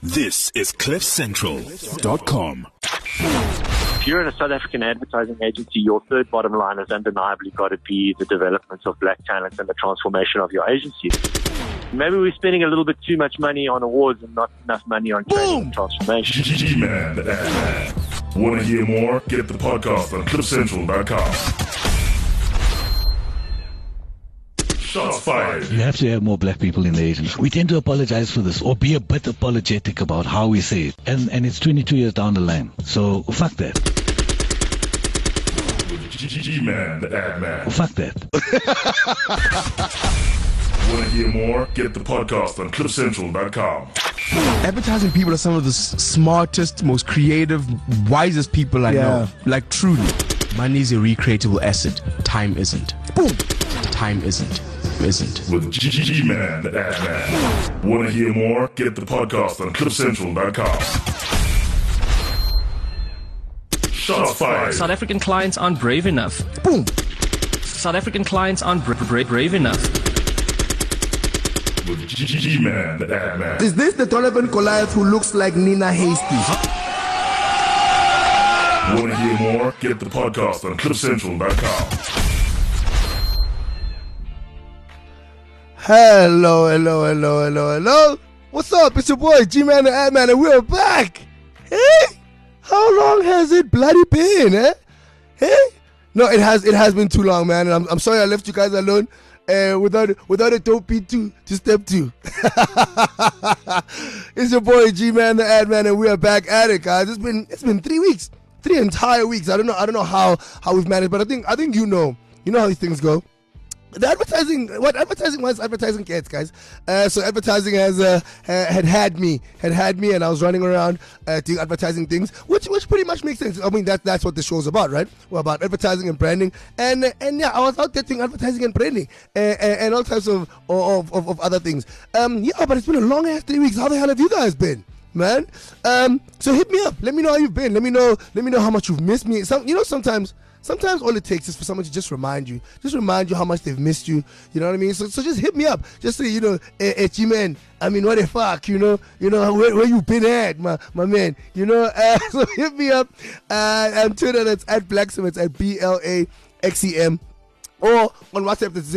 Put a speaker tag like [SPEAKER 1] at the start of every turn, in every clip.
[SPEAKER 1] This is CliffCentral.com.
[SPEAKER 2] If you're in a South African advertising agency, your third bottom line has undeniably got to be the development of black talent and the transformation of your agency. Maybe we're spending a little bit too much money on awards and not enough money on training and transformation.
[SPEAKER 3] G-Man, the ad man. Want to hear more? Get the podcast on CliffCentral.com. Shots fired.
[SPEAKER 4] You have to have more black people in the agency. We tend to apologize for this or be a bit apologetic about how we say it. And it's 22 years down the line. So fuck that.
[SPEAKER 3] G-Man, the ad man.
[SPEAKER 4] Fuck that.
[SPEAKER 3] Want to hear more? Get the podcast on CliffCentral.com.
[SPEAKER 5] Advertising people are some of the smartest, most creative, wisest people I know. Like, truly. Money is a recreatable asset. Time isn't. Boom. Time isn't.
[SPEAKER 3] With G-Man, the ad man. Want to hear more? Get the podcast on CliffCentral.com. Shots fired.
[SPEAKER 6] South African clients aren't brave enough.
[SPEAKER 5] Boom.
[SPEAKER 6] South African clients aren't brave enough.
[SPEAKER 3] With G-Man, the ad man.
[SPEAKER 7] Is this the Donovan Goliath who looks like Nina Hasty?
[SPEAKER 3] Want to hear more? Get the podcast on CliffCentral.com.
[SPEAKER 7] Hello. What's up? It's your boy G-Man the Ad Man, and we're back. Hey, how long has it bloody been, eh? Hey, no, it has been too long, man. And I'm sorry I left you guys alone, without a dope beat to step to. It's your boy G-Man the Ad Man, and we are back at it, guys. It's been 3 weeks, 3 entire weeks. I don't know how we've managed, but I think you know how these things go. The advertising gets, guys. So advertising had me, and I was running around doing advertising things, which pretty much makes sense. I mean, that's what the show's about, right? We're about advertising and branding, and yeah, I was out there doing advertising and branding, and all types of other things. Yeah, but it's been a long ass 3 weeks. How the hell have you guys been, man? So hit me up. Let me know how you've been. Let me know how much you've missed me. Sometimes all it takes is for someone to just remind you how much they've missed you. You know what I mean? So just hit me up. Just say, G-Man, I mean, what the fuck, where you been at, my man? So hit me up on Twitter. That's at Blaxem. It's at BLAXEM. Or on WhatsApp, that's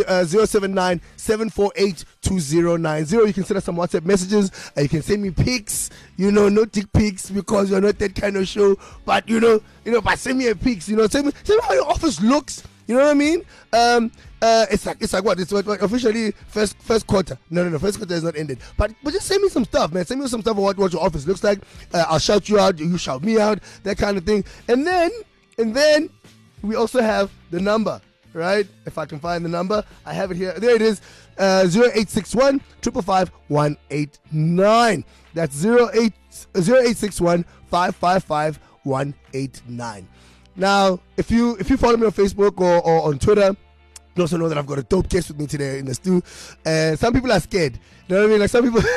[SPEAKER 7] 079-748-2090. You can send us some WhatsApp messages. You can send me pics. No dick pics because you're not that kind of show. But but send me a pics. Send me how your office looks. You know what I mean? It's like what? It's what officially first quarter. No, first quarter is not ended. But just send me some stuff, man. Send me some stuff of what your office looks like. I'll shout you out. You shout me out. That kind of thing. And then we also have the number. Right? If I can find the number, I have it here. There it is. 0861 555 189. That's 0861 555 189. Now, if you follow me on Facebook or on Twitter, you also know that I've got a dope guest with me today in the stew. Some people are scared. You know what I mean? Like some people,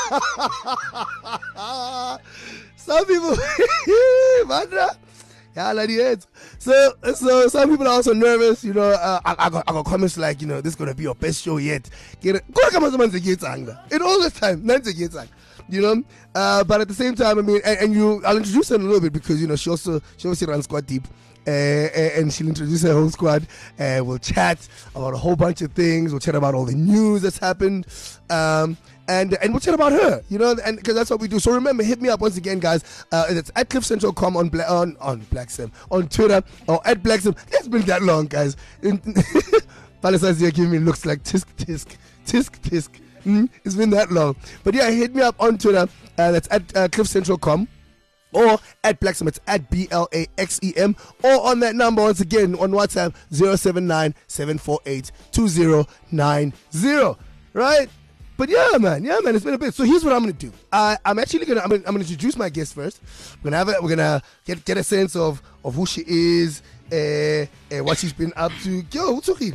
[SPEAKER 7] So some people are also nervous, I got comments like, this is gonna be your best show yet. It all the time, but at the same time, I mean, I'll introduce her in a little bit because she obviously runs Squad Deep. And she'll introduce her whole squad. We'll chat about a whole bunch of things. We'll chat about all the news that's happened. And we'll chat about her, and because that's what we do. So remember, hit me up once again, guys. It's at CliffCentral.com on Blaxem, on Twitter, or at Blaxem. It's been that long, guys. Palestine here giving me looks like tisk. It's been that long. But yeah, hit me up on Twitter. That's at CliffCentral.com. Or at Blaxem, it's at BLAXEM, or on that number once again on WhatsApp 079-748-2090. Right? But yeah, man, it's been a bit. So here's what I'm gonna do. I'm gonna introduce my guest first. We're gonna get a sense of who she is, what she's been up to. Yo, what's okay?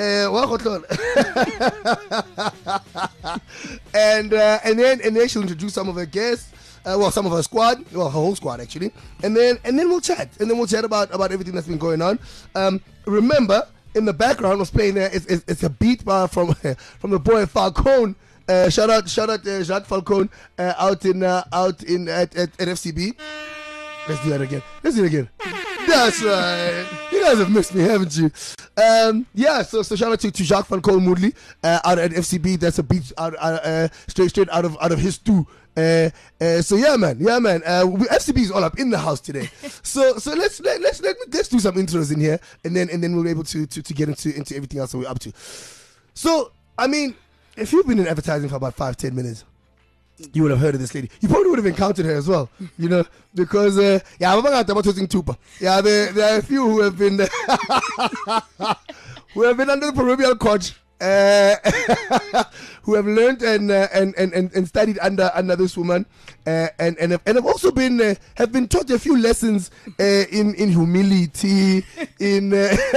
[SPEAKER 7] And then she'll introduce some of her guests. Some of her squad, her whole squad actually, and then we'll chat, about everything that's been going on. Remember, in the background was playing there. It's a beat from the boy Falcone. Shout out Jacques Falcone out in at FCB. Let's do that again. That's right. You guys have missed me, haven't you? So shout out to Jacques Falcone Moodley out at FCB. That's a beat out straight out of his stew. So yeah, man. FCB is all up in the house today. So let's do some intros in here, and then we'll be able to get into everything else that we're up to. So I mean, if you've been in advertising for about 5-10 minutes, you would have heard of this lady. You probably would have encountered her as well, because there are a few who have been under the proverbial coach, who have learned and studied under this woman, and have also been taught a few lessons in humility, in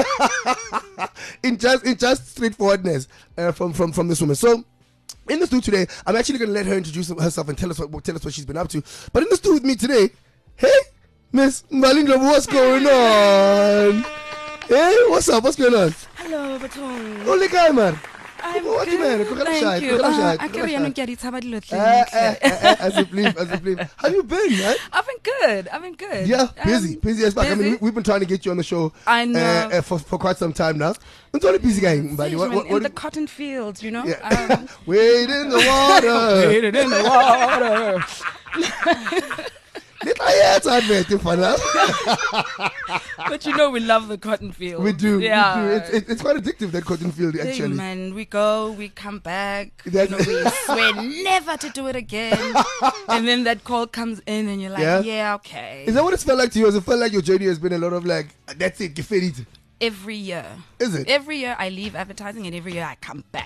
[SPEAKER 7] just straightforwardness from this woman. So in the studio today, I'm actually going to let her introduce herself and tell us what she's been up to. But in the studio with me today, hey, Miss Mbalindlo, what's going on? Hey, what's up? What's going on?
[SPEAKER 8] Hello, Batong.
[SPEAKER 7] Holy guy, man.
[SPEAKER 8] I'm
[SPEAKER 7] What
[SPEAKER 8] good.
[SPEAKER 7] man?
[SPEAKER 8] Thank you.
[SPEAKER 7] As a believe. How you been, man?
[SPEAKER 8] I've been good.
[SPEAKER 7] Yeah, busy as fuck. I mean, we've been trying to get you on the show.
[SPEAKER 8] I know.
[SPEAKER 7] For quite some time now. It's only busy guy, buddy.
[SPEAKER 8] In the cotton fields,
[SPEAKER 7] Yeah. Wade in the water.
[SPEAKER 8] Waited in the water. But we love the cotton field.
[SPEAKER 7] We do.
[SPEAKER 8] Yeah.
[SPEAKER 7] It's quite addictive, that cotton field,
[SPEAKER 8] Hey,
[SPEAKER 7] actually.
[SPEAKER 8] man, we go, we come back,
[SPEAKER 7] That's-
[SPEAKER 8] we swear never to do it again. And then that call comes in and you're like, yeah okay.
[SPEAKER 7] Is that what it's felt like to you? Has it felt like your journey has been a lot of like, that's it, get fed it?
[SPEAKER 8] Every year.
[SPEAKER 7] Is it?
[SPEAKER 8] Every year I leave advertising and every year I come back.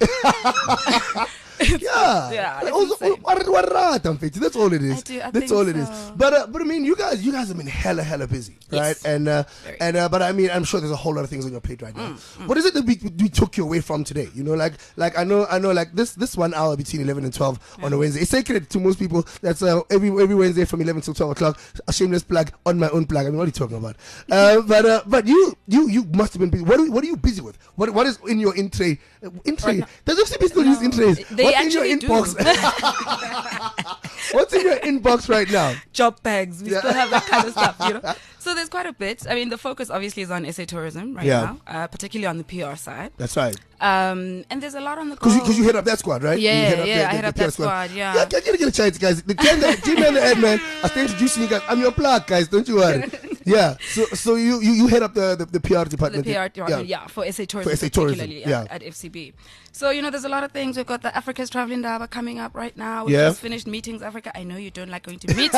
[SPEAKER 7] Yeah.
[SPEAKER 8] Yeah,
[SPEAKER 7] But
[SPEAKER 8] it's
[SPEAKER 7] also,
[SPEAKER 8] insane.
[SPEAKER 7] that's all it is.
[SPEAKER 8] I
[SPEAKER 7] That's
[SPEAKER 8] think
[SPEAKER 7] all it is.
[SPEAKER 8] so.
[SPEAKER 7] But I mean, you guys have been hella busy, right?
[SPEAKER 8] Yes.
[SPEAKER 7] But I mean, I'm sure there's a whole lot of things on your plate right now. What is it that we took you away from today? Like I know, like this 1 hour between 11 and 12 on a Wednesday. It's sacred to most people. That's every Wednesday from 11 till 12 o'clock. A shameless plug on my own plug. I mean, what are you talking about? But you must have been busy. What are you busy with? What is in your in tray?
[SPEAKER 8] Right now-
[SPEAKER 7] Does FCB still use in trays?
[SPEAKER 8] They
[SPEAKER 7] What's in your
[SPEAKER 8] actually do.
[SPEAKER 7] inbox? What's in your inbox right now?
[SPEAKER 8] Job bags. We still have that kind of stuff, So there's quite a bit. I mean, the focus obviously is on SA tourism right now, particularly on the PR side.
[SPEAKER 7] That's right.
[SPEAKER 8] And there's a lot on the go.
[SPEAKER 7] Because you head up that squad, right?
[SPEAKER 8] Yeah,
[SPEAKER 7] You head up
[SPEAKER 8] I head up
[SPEAKER 7] PR
[SPEAKER 8] that squad, yeah.
[SPEAKER 7] Yeah, get a chance, guys. The G-Man and the Ed Man are still introducing you guys. I'm your plug, guys. Don't you worry. Yeah. So you head up the PR department.
[SPEAKER 8] The PR department, for SA tourism,
[SPEAKER 7] For SA tourism,
[SPEAKER 8] particularly
[SPEAKER 7] yeah.
[SPEAKER 8] at FCB. So, there's a lot of things. We've got the Africa's Traveling Daba coming up right now. We
[SPEAKER 7] Yeah.
[SPEAKER 8] just finished Meetings Africa. I know you don't like going to meetings.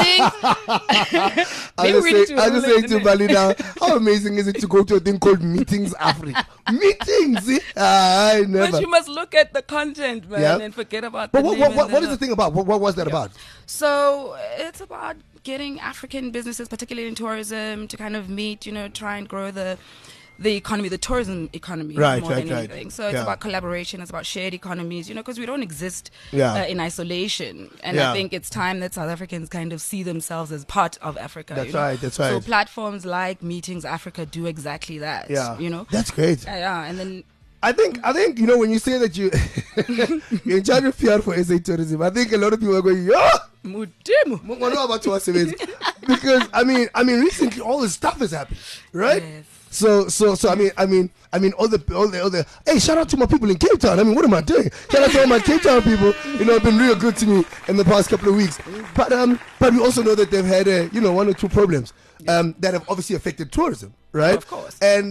[SPEAKER 7] I was just saying to Balina, how amazing is it to go to a thing called Meetings Africa? Meetings? I never.
[SPEAKER 8] But you must look at the content, man,
[SPEAKER 7] Yeah.
[SPEAKER 8] and forget about
[SPEAKER 7] But
[SPEAKER 8] the name and
[SPEAKER 7] what is the thing about? What was that about?
[SPEAKER 8] So it's about getting African businesses, particularly in tourism, to kind of meet, try and grow the economy, the tourism economy,
[SPEAKER 7] Right,
[SPEAKER 8] more
[SPEAKER 7] right,
[SPEAKER 8] than
[SPEAKER 7] right.
[SPEAKER 8] anything. So it's
[SPEAKER 7] Yeah.
[SPEAKER 8] about collaboration, it's about shared economies, because we don't exist
[SPEAKER 7] Yeah.
[SPEAKER 8] in isolation. And
[SPEAKER 7] Yeah.
[SPEAKER 8] I think it's time that South Africans kind of see themselves as part of Africa.
[SPEAKER 7] That's right, that's right.
[SPEAKER 8] So platforms like Meetings Africa do exactly that.
[SPEAKER 7] Yeah.
[SPEAKER 8] You know?
[SPEAKER 7] That's great.
[SPEAKER 8] Yeah, and then
[SPEAKER 7] I think when you say that you're in charge of PR for SA tourism, I think a lot of people are going,
[SPEAKER 8] Mudemu.
[SPEAKER 7] because I mean recently all this stuff has happened, right?
[SPEAKER 8] Yes.
[SPEAKER 7] So I mean all the hey, shout out to my people in Cape Town. I mean, what am I doing? Shout out to all my Cape Town people. Have been real good to me in the past couple of weeks. But we also know that they've had one or two problems that have obviously affected tourism, right?
[SPEAKER 8] Of course.
[SPEAKER 7] And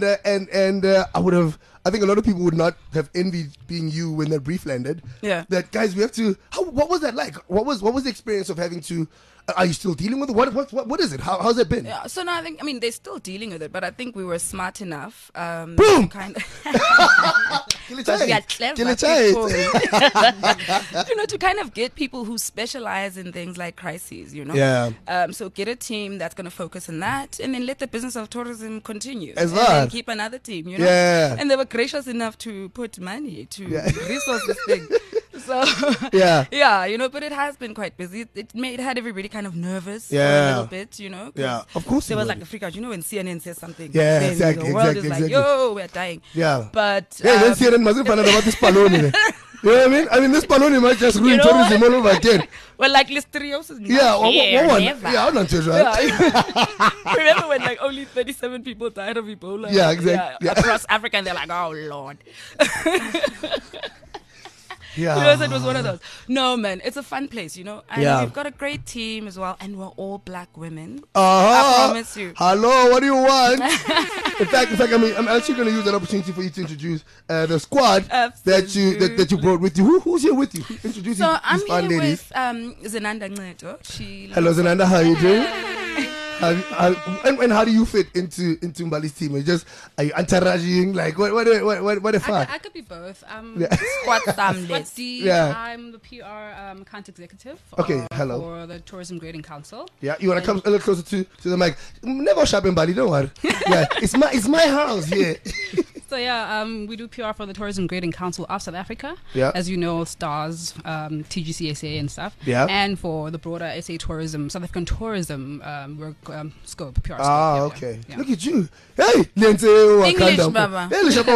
[SPEAKER 7] I think a lot of people would not have envied being you when that brief landed.
[SPEAKER 8] Yeah.
[SPEAKER 7] That guys, we have to. What was that like? What was the experience of having to? Are you still dealing with it? What is it? How's it been?
[SPEAKER 8] Yeah, so now I mean, they're still dealing with it, but I think we were smart enough.
[SPEAKER 7] Boom!
[SPEAKER 8] To kind of
[SPEAKER 7] Because
[SPEAKER 8] we are clever people. To kind of get people who specialize in things like crises,
[SPEAKER 7] Yeah.
[SPEAKER 8] So get a team that's going to focus on that, and then let the business of tourism continue.
[SPEAKER 7] As
[SPEAKER 8] and
[SPEAKER 7] well.
[SPEAKER 8] then keep another team,
[SPEAKER 7] Yeah.
[SPEAKER 8] And they were gracious enough to put money to resource this thing. So
[SPEAKER 7] Yeah.
[SPEAKER 8] but it has been quite busy. It had everybody kind of nervous for a
[SPEAKER 7] Yeah.
[SPEAKER 8] little bit, 'cause
[SPEAKER 7] Yeah, of course
[SPEAKER 8] there
[SPEAKER 7] it
[SPEAKER 8] was
[SPEAKER 7] would.
[SPEAKER 8] like a freak out. When CNN says something,
[SPEAKER 7] Yeah,
[SPEAKER 8] then the world is
[SPEAKER 7] exactly.
[SPEAKER 8] like, yo, we're dying.
[SPEAKER 7] Yeah.
[SPEAKER 8] But
[SPEAKER 7] Hey, let's hear it. Must find out about this balloon. You know what I mean? I mean, this Panoni might just ruin tourism all over again.
[SPEAKER 8] Well, like listeriosis.
[SPEAKER 7] Yeah,
[SPEAKER 8] never.
[SPEAKER 7] I'm not sure, right?
[SPEAKER 8] Yeah. Remember when like only 37 people died of Ebola?
[SPEAKER 7] Yeah, exactly.
[SPEAKER 8] Yeah, across Africa, and they're like, oh Lord.
[SPEAKER 7] Yeah.
[SPEAKER 8] You know, so it was one of those. No, man, it's a fun place, you know. And
[SPEAKER 7] Yeah.
[SPEAKER 8] we've got a great team as well, and we're all black women.
[SPEAKER 7] Uh-huh.
[SPEAKER 8] I promise you.
[SPEAKER 7] Hello, what do you want? in fact, I'm actually going to use that opportunity for you to introduce the squad that you brought with you. Who's here with you? Introduce
[SPEAKER 8] So
[SPEAKER 7] these
[SPEAKER 8] I'm
[SPEAKER 7] fun
[SPEAKER 8] here
[SPEAKER 7] ladies.
[SPEAKER 8] with Zenanda Ncedo.
[SPEAKER 7] Hello, Zenanda. How are you doing? And how do you fit into Mbali's team? Are you entouraging? Like what the fuck?
[SPEAKER 9] I could be both.
[SPEAKER 8] Squad Sam
[SPEAKER 9] But
[SPEAKER 8] list.
[SPEAKER 9] I'm the PR account executive
[SPEAKER 7] hello.
[SPEAKER 9] for the Tourism Grading Council.
[SPEAKER 7] Yeah, you want to come a little closer to the mic? Never shop in Bali, don't worry. Yeah, it's my house here.
[SPEAKER 9] So we do PR for the Tourism Grading Council of South Africa.
[SPEAKER 7] Yeah.
[SPEAKER 9] As you know, STARS, TGCSA and stuff.
[SPEAKER 7] Yeah.
[SPEAKER 9] And for the broader SA tourism, South African tourism scope, PR scope.
[SPEAKER 7] Okay.
[SPEAKER 9] Yeah.
[SPEAKER 7] Look at you. Hey, English,
[SPEAKER 8] Baba.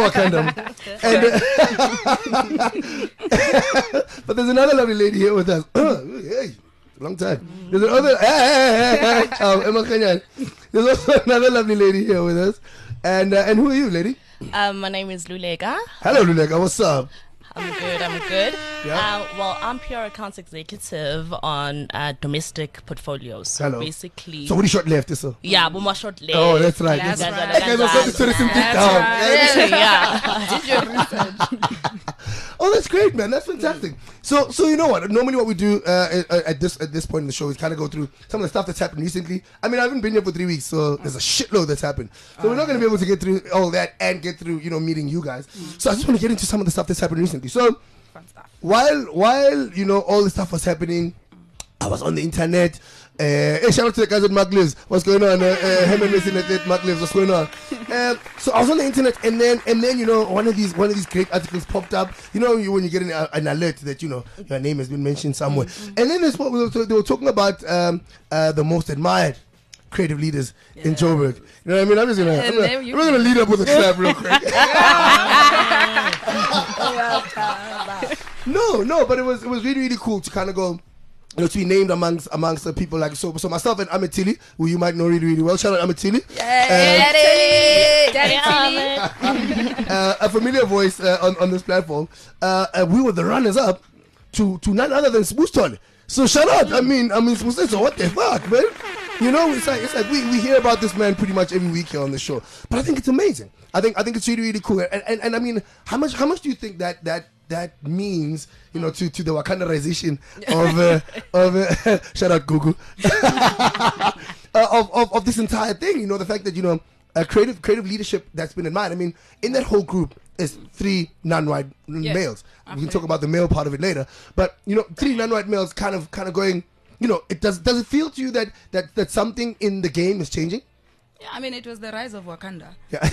[SPEAKER 7] But there's another lovely lady here with us. Hey, long time. There's another. Emma Kenyan. There's also another lovely lady here with us. And who are you, lady?
[SPEAKER 10] My name is Lulega.
[SPEAKER 7] Hello, Lulega. What's up?
[SPEAKER 10] I'm good.
[SPEAKER 7] Yeah.
[SPEAKER 10] Well, I'm PR accounts executive on domestic portfolios. So
[SPEAKER 7] Hello.
[SPEAKER 10] basically...
[SPEAKER 7] So what do you short left, is so?
[SPEAKER 10] Yeah, Buma short left.
[SPEAKER 7] Oh, that's right.
[SPEAKER 9] That's
[SPEAKER 7] That's
[SPEAKER 9] right.
[SPEAKER 7] Okay, so it's tourism deep down.
[SPEAKER 10] Yeah.
[SPEAKER 8] Did your research.
[SPEAKER 7] Oh, that's great, man. That's fantastic. So you know what? Normally, what we do at this point in the show is kind of go through some of the stuff that's happened recently. I mean, I haven't been here for 3 weeks, so there's a shitload that's happened. So we're not going to be able to get through all that and get through, meeting you guys. So I just want to get into some of the stuff that's happened recently. So while all this stuff was happening, I was on the internet. Hey, shout out to the guys at Mark Lives. What's going on? Him and Mason at Mark Lives. What's going on? So I was on the internet, and then one of these great articles popped up. When you get an alert that your name has been mentioned somewhere, and then there's what they were talking about the most admired creative leaders in Joburg. You know what I mean? I'm just gonna lead up with a clap real quick. No, but it was really, really cool to kind of go, to be named amongst the people like so myself and Amit Tilly, who you might know really, really well. Shout out Amit Tilly. A familiar voice on this platform. We were the runners up to none other than Spoostol. So shout out. I mean, Spoostol. So what the fuck, man? It's like we hear about this man pretty much every week here on the show. But I think it's amazing. I think it's really, really cool. And I mean, how much do you think that means, to the Wakandaization of shout out Google of this entire thing? The fact that creative leadership that's been admired. I mean, in that whole group is 3 non-white males. We can talk about the male part of it later. But 3 non-white males kind of going. Does it feel to you that something in the game is changing?
[SPEAKER 8] Yeah, I mean, it was the rise of Wakanda.
[SPEAKER 7] Yeah.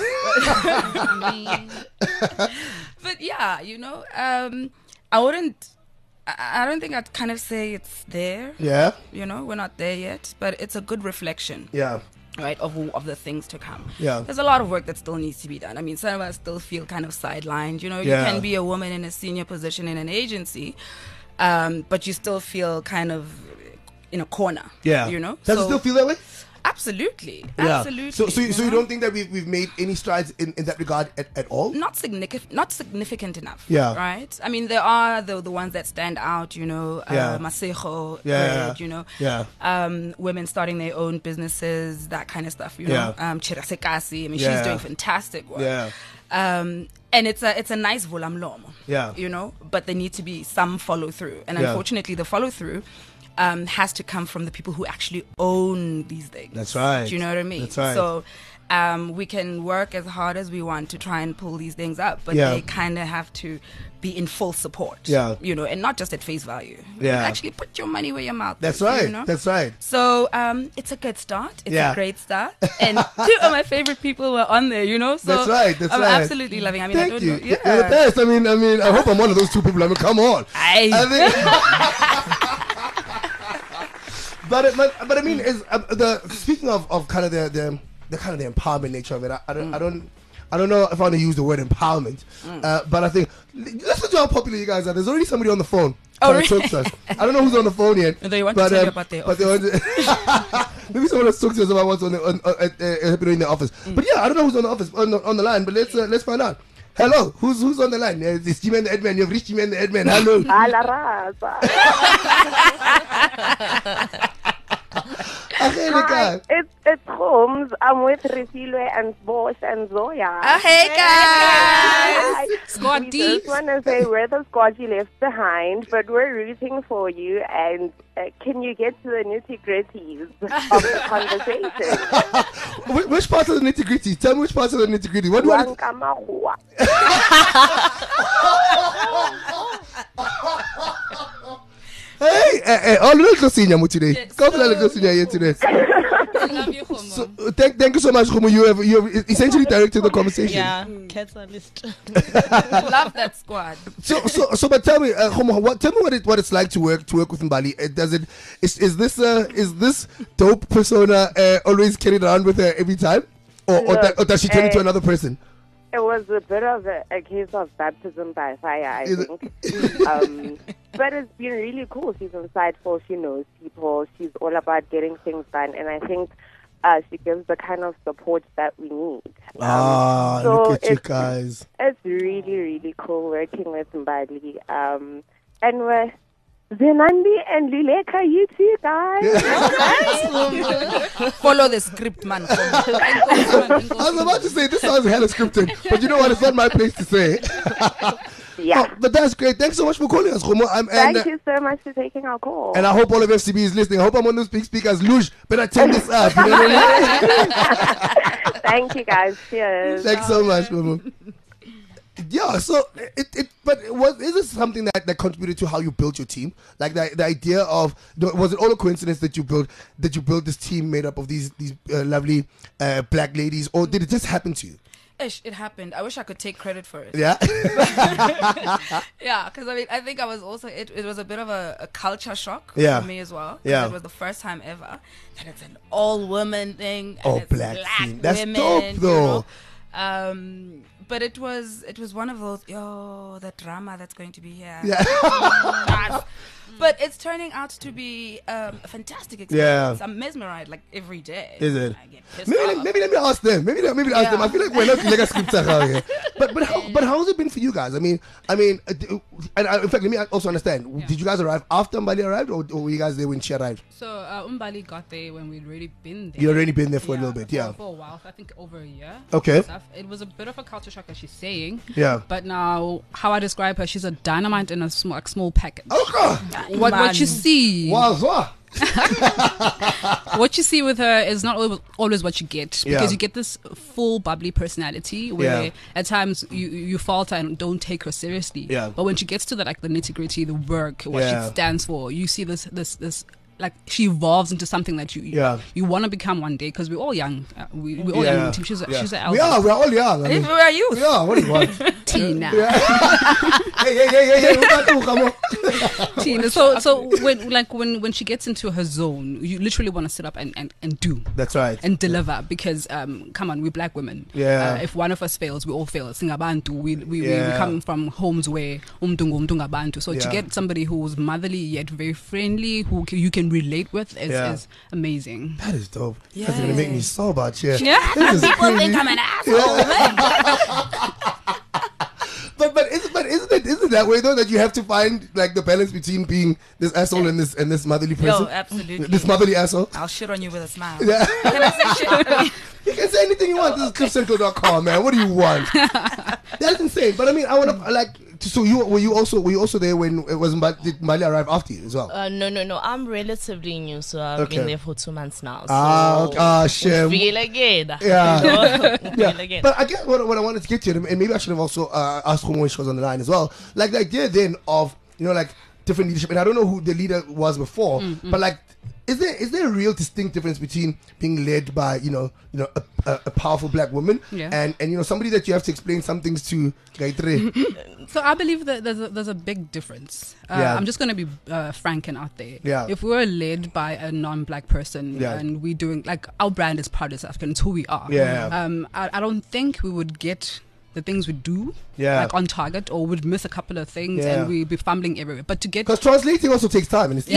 [SPEAKER 8] But yeah, I don't think I'd kind of say it's there.
[SPEAKER 7] Yeah.
[SPEAKER 8] We're not there yet, but it's a good reflection.
[SPEAKER 7] Yeah.
[SPEAKER 8] Right, of the things to come.
[SPEAKER 7] Yeah.
[SPEAKER 8] There's a lot of work that still needs to be done. I mean, some of us still feel kind of sidelined. You can be a woman in a senior position in an agency, but you still feel kind of in a corner.
[SPEAKER 7] Yeah. Does it still feel that way?
[SPEAKER 8] Absolutely.
[SPEAKER 7] Yeah.
[SPEAKER 8] Absolutely.
[SPEAKER 7] So you don't think that we've made any strides in that regard at all?
[SPEAKER 8] Not significant enough.
[SPEAKER 7] Yeah.
[SPEAKER 8] Right? I mean, there are the ones that stand out, Masego, women starting their own businesses, that kind of stuff, Chirasekasi, I mean, she's doing fantastic work.
[SPEAKER 7] Yeah.
[SPEAKER 8] And it's a nice volamlomo.
[SPEAKER 7] Yeah.
[SPEAKER 8] But there need to be some follow through. And unfortunately the follow through has to come from the people who actually own these things.
[SPEAKER 7] That's right.
[SPEAKER 8] Do you know what I mean?
[SPEAKER 7] That's right.
[SPEAKER 8] So we can work as hard as we want to try and pull these things up, but they kind of have to be in full support. Yeah. And not just at face value.
[SPEAKER 7] Yeah.
[SPEAKER 8] Actually put your money where your mouth is.
[SPEAKER 7] That's right. That's right.
[SPEAKER 8] So it's a good start. It's a great start. And 2 of my favorite people were on there, So
[SPEAKER 7] that's right. That's
[SPEAKER 8] I'm
[SPEAKER 7] right.
[SPEAKER 8] absolutely loving. I mean,
[SPEAKER 7] Thank
[SPEAKER 8] I don't
[SPEAKER 7] you.
[SPEAKER 8] know. Yeah.
[SPEAKER 7] You're the best. I mean, I hope I'm one of those 2 people. I mean, come on. But I mean, speaking of kind of the kind of the empowerment nature of it, I I don't know if I want to use the word empowerment, but I think listen to how popular you guys are. There's already somebody on the phone.
[SPEAKER 8] Oh,
[SPEAKER 7] Talk to us. I don't know who's on the phone yet.
[SPEAKER 8] And they want to tell you about their office.
[SPEAKER 7] Maybe someone has talked to us about what's happening in the office. But yeah, I don't know who's on the office on the line. But let's find out. Hello, who's on the line? It's G-Man the Edman. You've reached G-Man the Edman. Hello.
[SPEAKER 11] Hi, it's Holmes. I'm with Refilwe and Bosch and Zoya.
[SPEAKER 8] Hey guys!
[SPEAKER 9] Squad
[SPEAKER 11] We
[SPEAKER 9] D.
[SPEAKER 11] just want to say we're the squad you left behind, but we're rooting for you. And can you get to the nitty-gritties of the conversation?
[SPEAKER 7] Which parts of the nitty-gritty? Tell me which parts of the nitty-gritty. What do I... Hey, all little senior today. Come on, little senior here today.
[SPEAKER 9] I love you, Homo.
[SPEAKER 7] So, thank you so much, Homo. You have essentially directed the conversation.
[SPEAKER 10] Yeah, catalyst.
[SPEAKER 8] Love that squad.
[SPEAKER 7] So, but tell me, Homo, tell me what it's like to work with Mbali. Is this dope persona always carried around with her every time, or does she turn into another person?
[SPEAKER 11] It was a bit of a case of baptism by fire, I think. But it's been really cool. She's insightful. She knows people. She's all about getting things done. And I think she gives the kind of support that we need.
[SPEAKER 7] So look at you guys.
[SPEAKER 11] It's really, really cool working with Mbali. And we're Zenandi and Luleka, you too, guys.
[SPEAKER 8] Follow the script, man.
[SPEAKER 7] I was about to say, this sounds hella scripted, but you know what? It's not my place to say.
[SPEAKER 11] Yeah.
[SPEAKER 7] Oh, but that's great. Thanks so much for calling us, Homo.
[SPEAKER 11] Thank you so much for taking our call.
[SPEAKER 7] And I hope all of FCB is listening. I hope I'm on those big speakers. Luge, better turn this up. You know what I mean?
[SPEAKER 11] Thank you, guys. Cheers.
[SPEAKER 7] Thanks so much, Homo. Yeah, so but is this something that contributed to how you built your team? Like the idea of, was it all a coincidence that you built this team made up of these lovely black ladies, or did it just happen to you?
[SPEAKER 8] It happened. I wish I could take credit for it.
[SPEAKER 7] Yeah.
[SPEAKER 8] Yeah, because I think I was also, it was a bit of a culture shock
[SPEAKER 7] for
[SPEAKER 8] me as well.
[SPEAKER 7] Yeah.
[SPEAKER 8] It was the first time ever that it's an all woman thing. And it's
[SPEAKER 7] black team. That's
[SPEAKER 8] women,
[SPEAKER 7] dope though.
[SPEAKER 8] But it was one of those, the drama that's going to be here.
[SPEAKER 7] Yeah.
[SPEAKER 8] But it's turning out to be a fantastic experience. I'm mesmerized like every day.
[SPEAKER 7] Is it?
[SPEAKER 8] I get pissed
[SPEAKER 7] Maybe
[SPEAKER 8] off.
[SPEAKER 7] let me ask them. Maybe ask them. I feel like we're not like a script here. But how has it been for you guys? In fact, let me also understand.
[SPEAKER 9] Yeah.
[SPEAKER 7] Did you guys arrive after Mbali arrived, or were you guys there when she arrived?
[SPEAKER 9] So Mbali got there when we'd already been there.
[SPEAKER 7] You'd already been there for a little bit, yeah.
[SPEAKER 9] For a while, I think over a year.
[SPEAKER 7] Okay.
[SPEAKER 9] It was a bit of a culture shock, as she's saying.
[SPEAKER 7] Yeah.
[SPEAKER 9] But now, how I describe her, she's a dynamite in a small package.
[SPEAKER 7] Okay.
[SPEAKER 9] What you see,
[SPEAKER 7] What
[SPEAKER 9] you see with her is not always what you get, because you get this full bubbly personality where at times you falter and don't take her seriously.
[SPEAKER 7] Yeah.
[SPEAKER 9] But when she gets to the nitty gritty, the work, what she stands for, you see this like she evolves into something that you want to become one day, because we're all young. We're all young in the team. She's an elder.
[SPEAKER 7] We're all young.
[SPEAKER 8] If we were youth.
[SPEAKER 7] Yeah, what do you want?
[SPEAKER 9] Tina.
[SPEAKER 7] Hey. Come on.
[SPEAKER 9] Tina. So when she gets into her zone, you literally want to sit up and do.
[SPEAKER 7] That's right.
[SPEAKER 9] And deliver, because come on, we're black women.
[SPEAKER 7] Yeah.
[SPEAKER 9] If one of us fails, we all fail. Singabantu. We come from homes where umdungu. So to get somebody who's motherly yet very friendly, who you can relate with, is amazing.
[SPEAKER 7] That is dope. Yeah. That's gonna make me so bad.
[SPEAKER 8] Yeah. People think I'm an asshole.
[SPEAKER 7] But isn't it that way though, that you have to find like the balance between being this asshole and this motherly person?
[SPEAKER 8] Yo, absolutely.
[SPEAKER 7] This motherly asshole.
[SPEAKER 8] I'll shit on you with a smile.
[SPEAKER 7] Yeah.
[SPEAKER 8] Can I say shit?
[SPEAKER 7] You can say anything you want. This is cliffcentral.com, man. What do you want? That's insane. But I want to so were you also there when it was did Mbali arrive after you as well?
[SPEAKER 10] No. I'm relatively new, so I've been there for 2 months now. So
[SPEAKER 7] shame.
[SPEAKER 10] Feel again.
[SPEAKER 7] Yeah.
[SPEAKER 10] Again.
[SPEAKER 7] But I guess what I wanted to get to, and maybe I should have also asked Homo when she was on the line as well. Like the idea then of different leadership, and I don't know who the leader was before, but like, is there a real distinct difference between being led by a powerful black woman and somebody that you have to explain some things to?
[SPEAKER 9] So I believe that there's a big difference. I'm just going to be frank and out there.
[SPEAKER 7] Yeah.
[SPEAKER 9] If we're led by a non-black person and we're doing, like, our brand is Proud as African, it's who we are. I don't think we would get the things we do like on target, or would miss a couple of things and we'd be fumbling everywhere. But to get,
[SPEAKER 7] because translating also takes time, and it's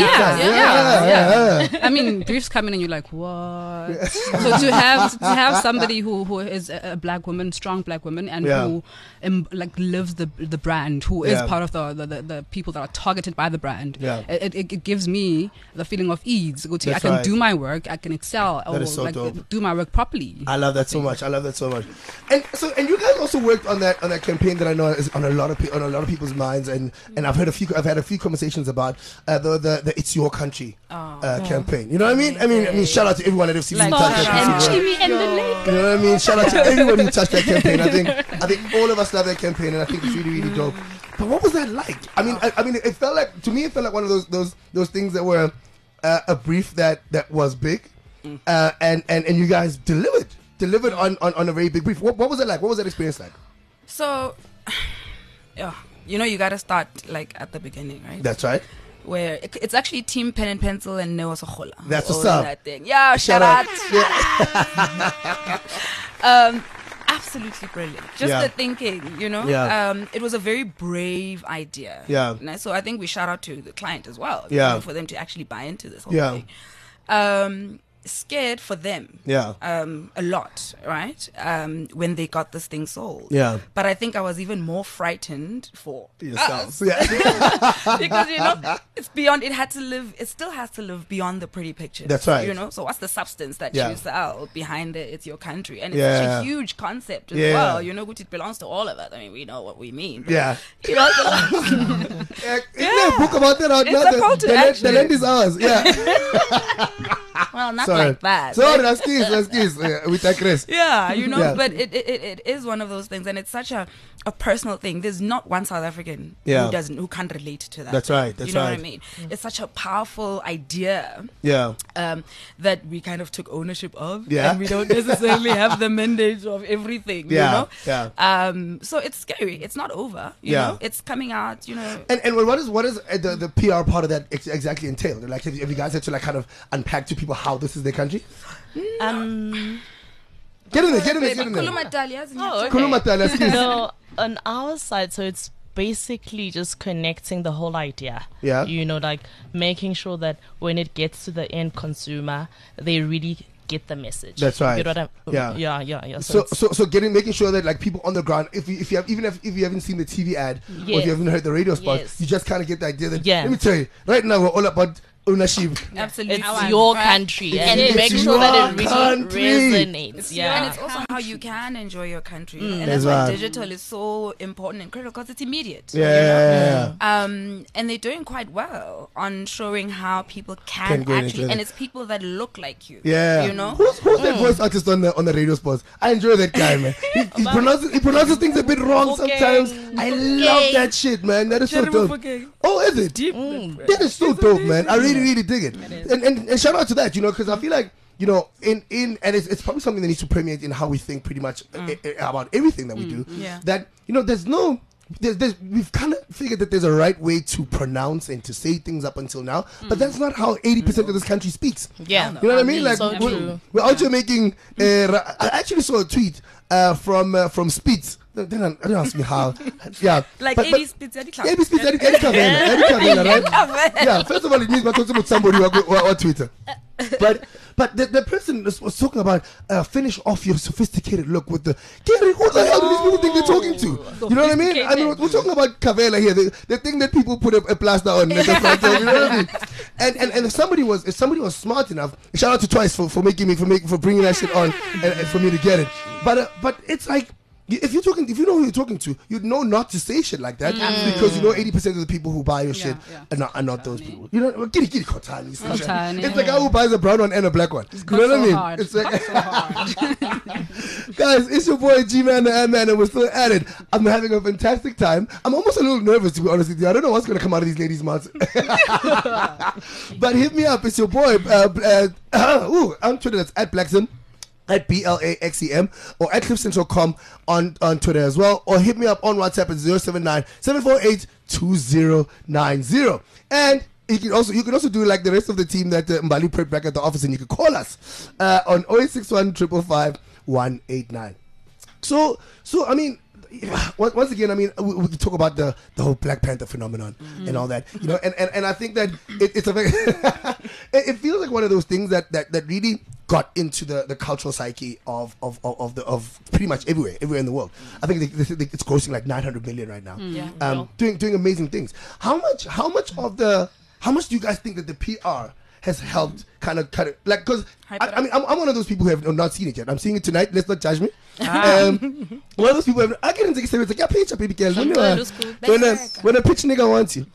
[SPEAKER 9] I mean, briefs come in and you're like, what? So to have somebody who is a black woman, strong black woman, and who like lives the brand, who is part of the people that are targeted by the brand, it gives me the feeling of ease. I can do my work, I can excel, or like do my work properly.
[SPEAKER 7] I love that so much. And you guys also worked on that campaign that I know is on a lot of people's minds, and I've had a few conversations about the It's Your Country campaign. You know what I mean? I mean, shout out to everyone that have seen touch that campaign. You know what I mean? Shout out to everyone who touched that campaign. I think all of us love that campaign, and I think it's really, really dope. But what was that like? I mean, it felt like, to me, one of those things that were a brief that was big, and you guys delivered on a very big brief. What was it like? What was that experience like?
[SPEAKER 8] So, you got to start like at the beginning, right?
[SPEAKER 7] That's right.
[SPEAKER 8] Where it's actually Team Pen and Pencil and Neo Sokola.
[SPEAKER 7] That's what's up.
[SPEAKER 8] That thing. Yeah, shout out. Absolutely brilliant. Just the thinking, it was a very brave idea.
[SPEAKER 7] Yeah.
[SPEAKER 8] So I think we shout out to the client as well. For them to actually buy into this whole thing. Scared for them a lot, right, when they got this thing sold, but I think I was even more frightened for
[SPEAKER 7] yourselves
[SPEAKER 8] because it's beyond, it still has to live beyond the pretty pictures.
[SPEAKER 7] That's right.
[SPEAKER 8] So what's the substance that you sell behind It's Your Country? And it's such a huge concept as well, which it belongs to all of us. I mean, we know what we mean, but,
[SPEAKER 7] isn't there a book about that out now? The land is ours.
[SPEAKER 8] Well, not like that.
[SPEAKER 7] Sorry, that's kiss. With that Chris.
[SPEAKER 8] But it is one of those things, and it's such a personal thing. There's not one South African who can't relate to that.
[SPEAKER 7] That's right.
[SPEAKER 8] You know what I mean? It's such a powerful idea. That we kind of took ownership of, and we don't necessarily have the mandate of everything. So it's scary. It's not over. You know, it's coming out.
[SPEAKER 7] And what is the PR part of that exactly entail? Like, have you guys had to like kind of unpack to people how this is their country?
[SPEAKER 10] Get
[SPEAKER 7] in there.
[SPEAKER 10] No, on our side, so it's basically just connecting the whole idea. Like making sure that when it gets to the end consumer, they really get the message.
[SPEAKER 7] That's right.
[SPEAKER 10] You know what
[SPEAKER 7] Yeah. So making sure that like people on the ground, if you haven't seen the TV ad or if you haven't heard the radio spot, you just kind of get the idea that let me tell you, right now we're all about ownership.
[SPEAKER 8] Absolutely.
[SPEAKER 10] It's your country, and make sure that it really resonates.
[SPEAKER 8] And it's also how you can enjoy your country, and that's why digital is so important and critical, because it's immediate. And they're doing quite well on showing how people can actually, and it's people that look like you. Who's
[SPEAKER 7] that voice artist on the radio spots? I enjoy that guy, man. He pronounces things a bit wrong sometimes. I love that shit, man. That is so dope. Oh, is it? That is so dope, man. I really dig it. And shout out to that, because I feel like, and it's probably something that needs to permeate in how we think pretty much about everything that we do. That, we've kind of figured that there's a right way to pronounce and to say things up until now, but that's not how 80% of this country speaks. You know what I mean? Like,
[SPEAKER 10] so
[SPEAKER 7] we're out here making, I actually saw a tweet from Spitz. Don't ask me how.
[SPEAKER 8] Like Eddie Spitz, Eddie
[SPEAKER 7] Cavella, right? First of all, it means we're talking about somebody on Twitter. But the person was talking about finish off your sophisticated look with the Gary. Who the hell do these people think they're talking to? You know what I mean? I mean, we're talking about Cavella here, the thing that people put a plaster on. You know what I mean? And if somebody was smart enough, shout out to Twice for bringing that shit on and for me to get it. But it's like, if you know who you're talking to, you'd know not to say shit like that because you know 80% of the people who buy your shit are not those people. You know, kitty Kotani. It's the guy who buys a brown one and a black one. You know what I mean?
[SPEAKER 9] Hard.
[SPEAKER 7] It's like, guys, it's your boy G-Man the Ant-Man, and we're still at it. I'm having a fantastic time. I'm almost a little nervous, to be honest with you. I don't know what's going to come out of these ladies' mouths. But hit me up. It's your boy. On Twitter, that's at Blaxem, at BLAXEM, or at CliffCentral.com on Twitter as well. Or hit me up on WhatsApp at 079-748-2090. And you can also do like the rest of the team that Mbali put back at the office, and you can call us on 0861 555 189. So I mean, once again, I mean, we can talk about the whole Black Panther phenomenon and all that, you know, and I think that it's a very it feels like one of those things that really got into the cultural psyche of pretty much everywhere in the world. I think it's grossing like 900 million right now. Doing amazing things. How much do you guys think that the PR has helped kind of cut it? Like, because I mean, I'm one of those people who have not seen it yet. I'm seeing it tonight. Let's not judge me. One of those people I get into it. It's like, yeah, pitch up, baby girl. When a pitch nigga wants you.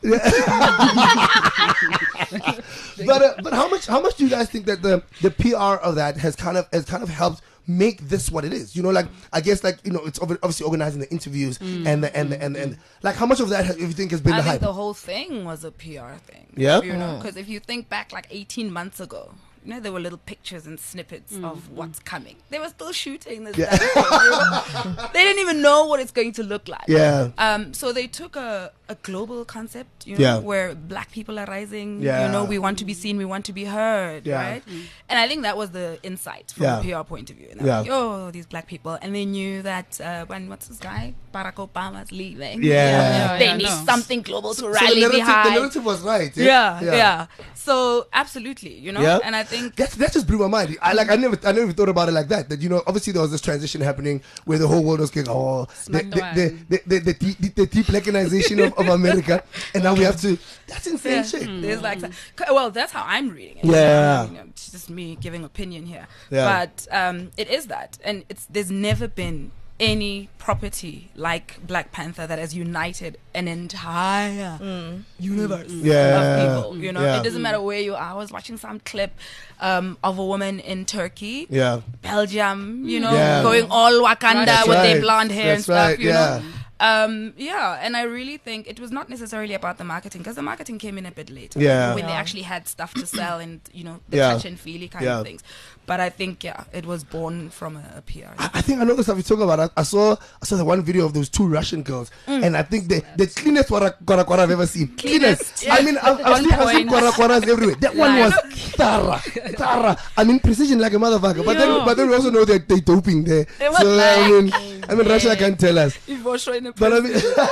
[SPEAKER 7] But how much do you guys think that the PR of that has kind of helped make this what it is? You know, like, I guess, like, you know, it's obviously organizing the interviews and like, how much of that you think has been the hype?
[SPEAKER 8] I think the whole thing was a PR thing.
[SPEAKER 7] Yeah.
[SPEAKER 8] You know, because if you think back like 18 months ago, you know, there were little pictures and snippets of what's coming. They were still shooting this. They didn't even know what it's going to look like.
[SPEAKER 7] Yeah.
[SPEAKER 8] So they took a global concept, you know, where Black people are rising. You know, we want to be seen, we want to be heard, right? And I think that was the insight from a PR point of view. And they're like, oh, these Black people. And they knew that when, what's this guy? Barack Obama's leaving. They need something global to rally behind.
[SPEAKER 7] The narrative was right.
[SPEAKER 8] Yeah. So absolutely, you know, and I think
[SPEAKER 7] that just blew my mind. I never thought about it like that. That, you know, obviously there was this transition happening where the whole world was going, the de-Blackinization of America, and now we have to. That's insane shit.
[SPEAKER 8] There's like, well, that's how I'm reading it. You know, it's just me giving opinion here, but it is that, and there's never been any property like Black Panther that has united an entire universe of people. You know, it doesn't matter where you are. I was watching some clip of a woman in Turkey, Belgium, you know, going all Wakanda with their blonde hair and stuff, you know. And I really think it was not necessarily about the marketing, because the marketing came in a bit later when they actually had stuff to sell and, you know, the touch and feely kind of things. But I think it was born from a PR.
[SPEAKER 7] I think I know the stuff you're talking about. I saw the one video of those two Russian girls, and I think the cleanest Kwara I've ever seen. Cleanest. I mean, I've seen Kwaras everywhere. That one was thorough. I mean, precision like a motherfucker. But then we also know that they're doping there. So I mean, Russia can't tell us. But I mean,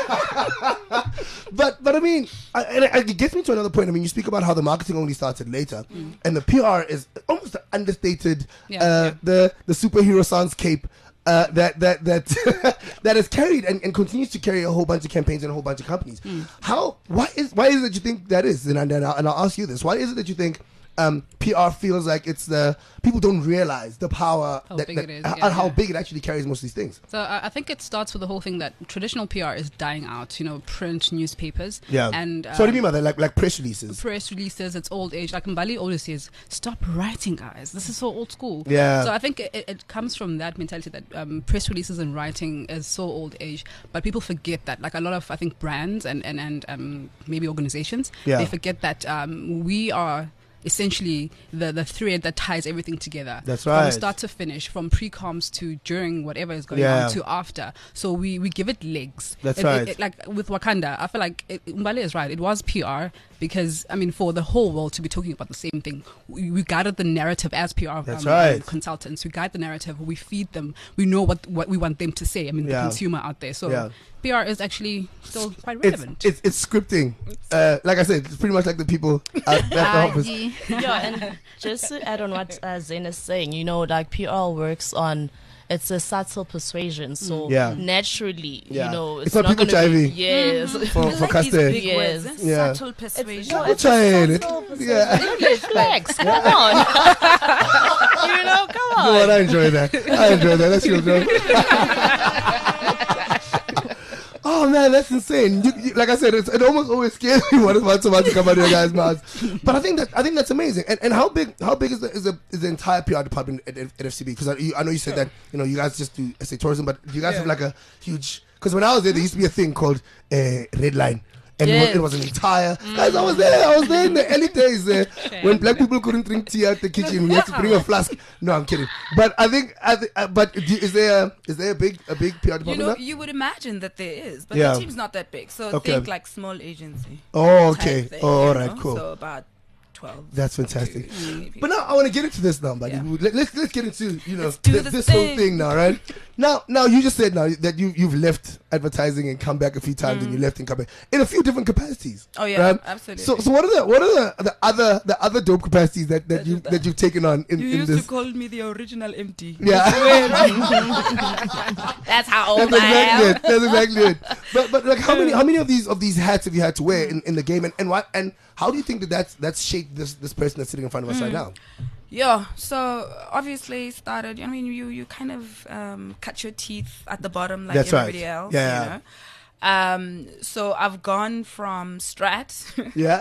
[SPEAKER 7] but I mean, it gets me to another point. I mean, you speak about how the marketing only started later, and the PR is almost understated. The superhero soundscape that has carried and continues to carry a whole bunch of campaigns and a whole bunch of companies. Why is it that you think that is? And I'll ask you this: why is it that you think PR feels like it's people don't realize the power how big it actually carries most of these things?
[SPEAKER 9] So I think it starts with the whole thing that traditional PR is dying out. You know, print, newspapers. And
[SPEAKER 7] so what do you mean by that? Like press releases?
[SPEAKER 9] Press releases. It's old age. Like Mbali always says, stop writing, guys. This is so old school. So I think it comes from that mentality that press releases and writing is so old age, but people forget that. Like a lot of, I think, brands and maybe organizations, they forget that we are essentially the thread that ties everything together.
[SPEAKER 7] That's right.
[SPEAKER 9] From start to finish, from pre-coms to during whatever is going on to after. So we give it legs.
[SPEAKER 7] That's right.
[SPEAKER 9] Like with Wakanda, I feel like Mbali is right. It was PR because, I mean, for the whole world to be talking about the same thing, we guided the narrative as PR consultants. We guide the narrative. We feed them. We know what we want them to say. I mean, the consumer out there. So PR is actually still quite relevant.
[SPEAKER 7] It's scripting. Like I said, it's pretty much like the people at the office.
[SPEAKER 10] And just to add on what Zain is saying, you know, like PR works on, it's a subtle persuasion. So naturally, you know, it's not going to be. Yes.
[SPEAKER 7] For Caster.
[SPEAKER 8] Yes. Subtle persuasion.
[SPEAKER 10] It's subtle persuasion. English flex. Come on. You know, come on.
[SPEAKER 7] No, I enjoy that. That's your joke. Oh man, that's insane. Like I said, it almost always scares me what's about to come out of your guys' mouths. But I think that's amazing. And how big is the entire PR department at FCB? Because I know you said that you guys just do SA tourism, but you guys have like a huge. Because when I was there used to be a thing called Red Line. And it was an entire. Guys, I was there in the early days when black people couldn't drink tea at the kitchen. We had to bring a flask. No, I'm kidding. But I think is there a big PR department?
[SPEAKER 8] You would imagine that there is, but the team's not that big. So think like small agency.
[SPEAKER 7] Oh, okay. Thing, all right, cool.
[SPEAKER 8] So about 12.
[SPEAKER 7] That's fantastic. But now I want to get into this now, buddy. Yeah. Let's get into this whole thing now, right? Now you just said now that you've left advertising and come back a few times, and you left and come back in a few different capacities.
[SPEAKER 8] Oh yeah, right? Absolutely.
[SPEAKER 7] So what are the other dope capacities that you've taken on in
[SPEAKER 8] you
[SPEAKER 7] this?
[SPEAKER 8] used to call me the original MD.
[SPEAKER 7] Yeah.
[SPEAKER 8] That's how old I am.
[SPEAKER 7] That's exactly it. But like how many of these hats have you had to wear in the game, and how do you think that's shaped this person that's sitting in front of us right now?
[SPEAKER 8] Yeah, so obviously started. I mean, you kind of cut your teeth at the bottom like
[SPEAKER 7] that's
[SPEAKER 8] everybody
[SPEAKER 7] right.
[SPEAKER 8] else.
[SPEAKER 7] Yeah.
[SPEAKER 8] So I've gone from Strat.
[SPEAKER 7] Yeah.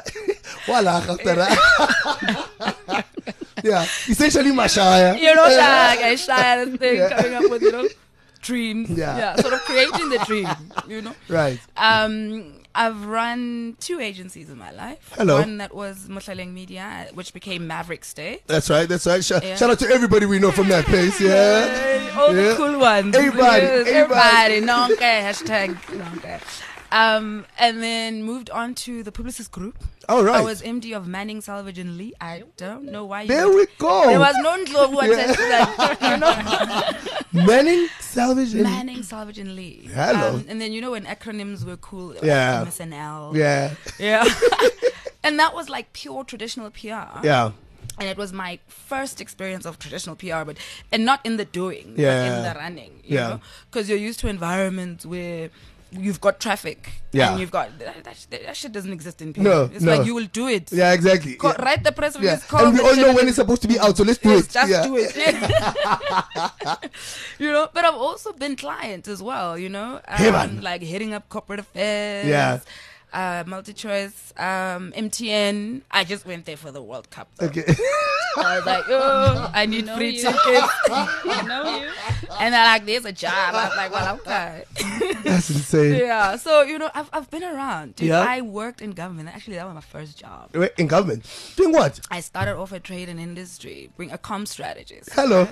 [SPEAKER 7] Yeah. Essentially, Mashaya.
[SPEAKER 8] Shire thing coming up with dreams. Yeah. Sort of creating the dream.
[SPEAKER 7] Right.
[SPEAKER 8] I've run 2 agencies in my life.
[SPEAKER 7] Hello.
[SPEAKER 8] One that was Mohleleng Media, which became Maverick State.
[SPEAKER 7] That's right. Shout out to everybody we know from that place. Yeah.
[SPEAKER 8] All the cool ones.
[SPEAKER 7] Everybody.
[SPEAKER 8] Nonke. Hashtag Nonke. And then moved on to the Publicis Group.
[SPEAKER 7] All right.
[SPEAKER 8] I was MD of Manning, Salvage and Lee. I don't know why.
[SPEAKER 7] There we go.
[SPEAKER 8] There was no Ndlovu attached to that.
[SPEAKER 7] Manning, Salvage
[SPEAKER 8] and Lee.
[SPEAKER 7] Hello.
[SPEAKER 8] And then when acronyms were cool.
[SPEAKER 7] Yeah.
[SPEAKER 8] Like MSNL.
[SPEAKER 7] Yeah.
[SPEAKER 8] And that was like pure traditional PR.
[SPEAKER 7] Yeah.
[SPEAKER 8] And it was my first experience of traditional PR, and not in the doing, but in the running. You know, because you're used to environments where you've got traffic, and you've got that shit doesn't exist in PR. It's like you will do it.
[SPEAKER 7] Yeah, exactly.
[SPEAKER 8] Write the press release.
[SPEAKER 7] And we all know when it's supposed to be out, so let's do it.
[SPEAKER 8] Just do it. But I've also been client as well. Like heading up corporate affairs.
[SPEAKER 7] Yeah.
[SPEAKER 8] MultiChoice, MTN. I just went there for the World Cup.
[SPEAKER 7] Okay.
[SPEAKER 8] I was like, I need free tickets. And they're like, there's a job. I was like, well, okay.
[SPEAKER 7] That's insane.
[SPEAKER 8] Yeah. So, I've been around. Dude, I worked in government. Actually, that was my first job.
[SPEAKER 7] In government? Doing what?
[SPEAKER 8] I started off at trade and industry, being a comm strategist.
[SPEAKER 7] Hello.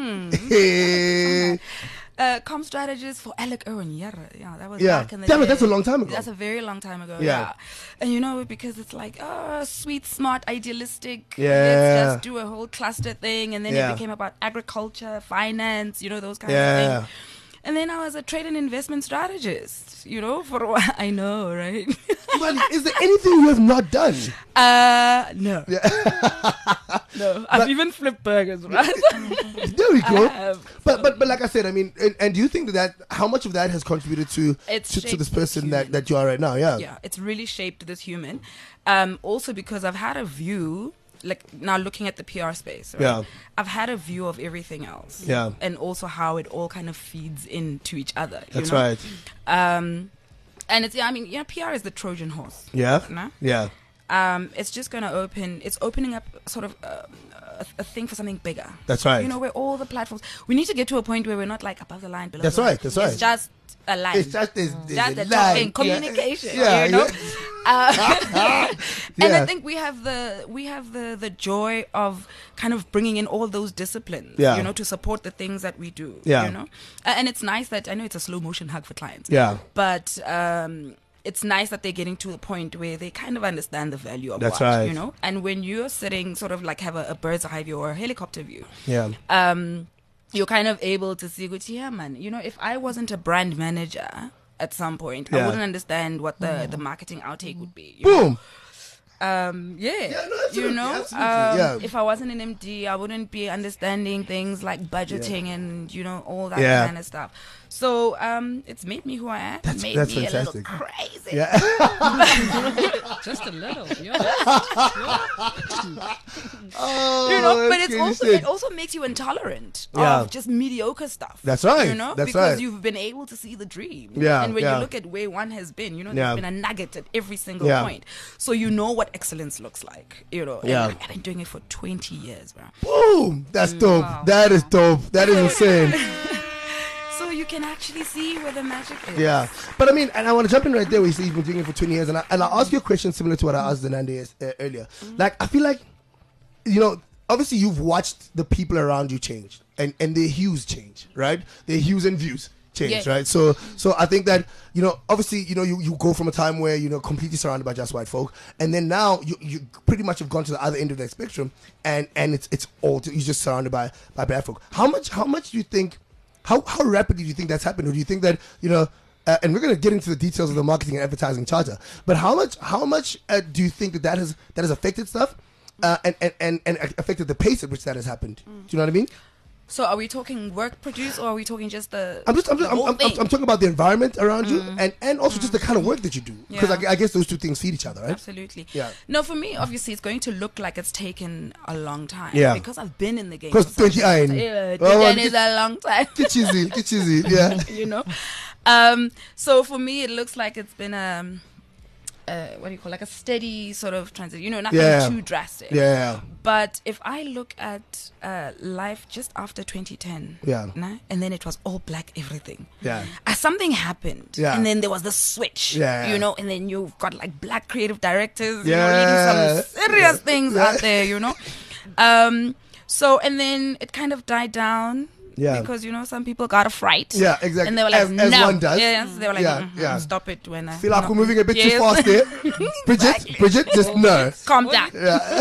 [SPEAKER 8] Comm strategist for Alec Irwin. Yeah, that was back in the
[SPEAKER 7] Damn
[SPEAKER 8] day.
[SPEAKER 7] it, that's a long time ago.
[SPEAKER 8] That's a very long time ago. Yeah. And because it's like, sweet, smart, idealistic. Let's just do a whole cluster thing. And then it became about agriculture, finance, those kinds of things. And then I was a trade and investment strategist, for a while. I know, right?
[SPEAKER 7] But is there anything you have not done?
[SPEAKER 8] No. No. I've even flipped burgers, right?
[SPEAKER 7] There we go. But like I said, I mean, and do you think that how much of that has contributed to this person that you are right now? Yeah.
[SPEAKER 8] Yeah, it's really shaped this human. Also because I've had a view. Like now looking at the PR space, right? I've had a view of everything else, and also how it all kind of feeds into each other.
[SPEAKER 7] That's right.
[SPEAKER 8] And it's PR is the Trojan horse.
[SPEAKER 7] Yeah.
[SPEAKER 8] No?
[SPEAKER 7] Yeah.
[SPEAKER 8] It's just going to opening up sort of a thing for something bigger.
[SPEAKER 7] That's right.
[SPEAKER 8] Where all the platforms, we need to get to a point where we're not like above the line, below
[SPEAKER 7] That's
[SPEAKER 8] the line.
[SPEAKER 7] right. That's right.
[SPEAKER 8] It's just a line.
[SPEAKER 7] It's just a
[SPEAKER 8] line.
[SPEAKER 7] Talking,
[SPEAKER 8] communication.
[SPEAKER 7] Yeah.
[SPEAKER 8] And I think we have the joy of kind of bringing in all those disciplines, to support the things that we do. And it's nice that I know it's a slow motion hug for clients. But it's nice that they're getting to the point where they kind of understand the value of
[SPEAKER 7] That's right.
[SPEAKER 8] And when you're sitting sort of like have a bird's eye view or a helicopter view, you're kind of able to see, if I wasn't a brand manager at some point, I wouldn't understand what the marketing outtake would be.
[SPEAKER 7] Boom. If
[SPEAKER 8] I wasn't an MD, I wouldn't be understanding things like budgeting and all that kind of stuff. So it's made me who I am. That's made me fantastic. A little crazy.
[SPEAKER 7] Yeah.
[SPEAKER 9] Just a little.
[SPEAKER 8] But it also makes you intolerant of just mediocre stuff.
[SPEAKER 7] That's right.
[SPEAKER 8] Because you've been able to see the dream.
[SPEAKER 7] Yeah.
[SPEAKER 8] And when you look at where one has been, there's been a nugget at every single point. So you know what excellence looks like. And I've been doing it for 20 years, bro.
[SPEAKER 7] Boom! That's dope. Wow. That is dope. That is insane.
[SPEAKER 8] So you can actually see where the magic is.
[SPEAKER 7] Yeah. But I mean, and I want to jump in right there where you say you've been doing it for 20 years. And I'll ask you a question similar to what I asked Zenande earlier. Like, I feel like, obviously you've watched the people around you change. And their hues change, right? Their hues and views change, right? So I think that, obviously, you go from a time where, completely surrounded by just white folk. And then now you pretty much have gone to the other end of the spectrum. And it's all, you're just surrounded by black folk. How much do you think... How rapidly do you think that's happened? Or do you think that, and we're going to get into the details of the marketing and advertising charter, but how much do you think that has affected stuff and affected the pace at which that has happened? Do you know what I mean?
[SPEAKER 8] So are we talking work produce or are we talking just the
[SPEAKER 7] I'm talking about the environment around you and also just the kind of work that you do. Because I guess those two things feed each other, right?
[SPEAKER 8] Absolutely.
[SPEAKER 7] Yeah.
[SPEAKER 8] No, for me, obviously, it's going to look like it's taken a long time.
[SPEAKER 7] Yeah.
[SPEAKER 8] Because I've been in the game.
[SPEAKER 7] Because 20 years.
[SPEAKER 8] Is a long time.
[SPEAKER 7] Get cheesy. Yeah.
[SPEAKER 8] So for me, it looks like it's been like a steady sort of transition, nothing too drastic.
[SPEAKER 7] Yeah.
[SPEAKER 8] But if I look at life just after 2010, and then it was all black everything.
[SPEAKER 7] Yeah.
[SPEAKER 8] Something happened, and then there was the switch, and then you've got like black creative directors, leading some serious things out there, So, and then it kind of died down.
[SPEAKER 7] Yeah.
[SPEAKER 8] Because, some people got a fright.
[SPEAKER 7] Yeah, exactly.
[SPEAKER 8] And they were like,
[SPEAKER 7] as one does.
[SPEAKER 8] Yeah, so they were like, stop it when I...
[SPEAKER 7] Feel like we're moving a bit too fast there. Bridget, just no.
[SPEAKER 8] Calm down.
[SPEAKER 7] Yeah.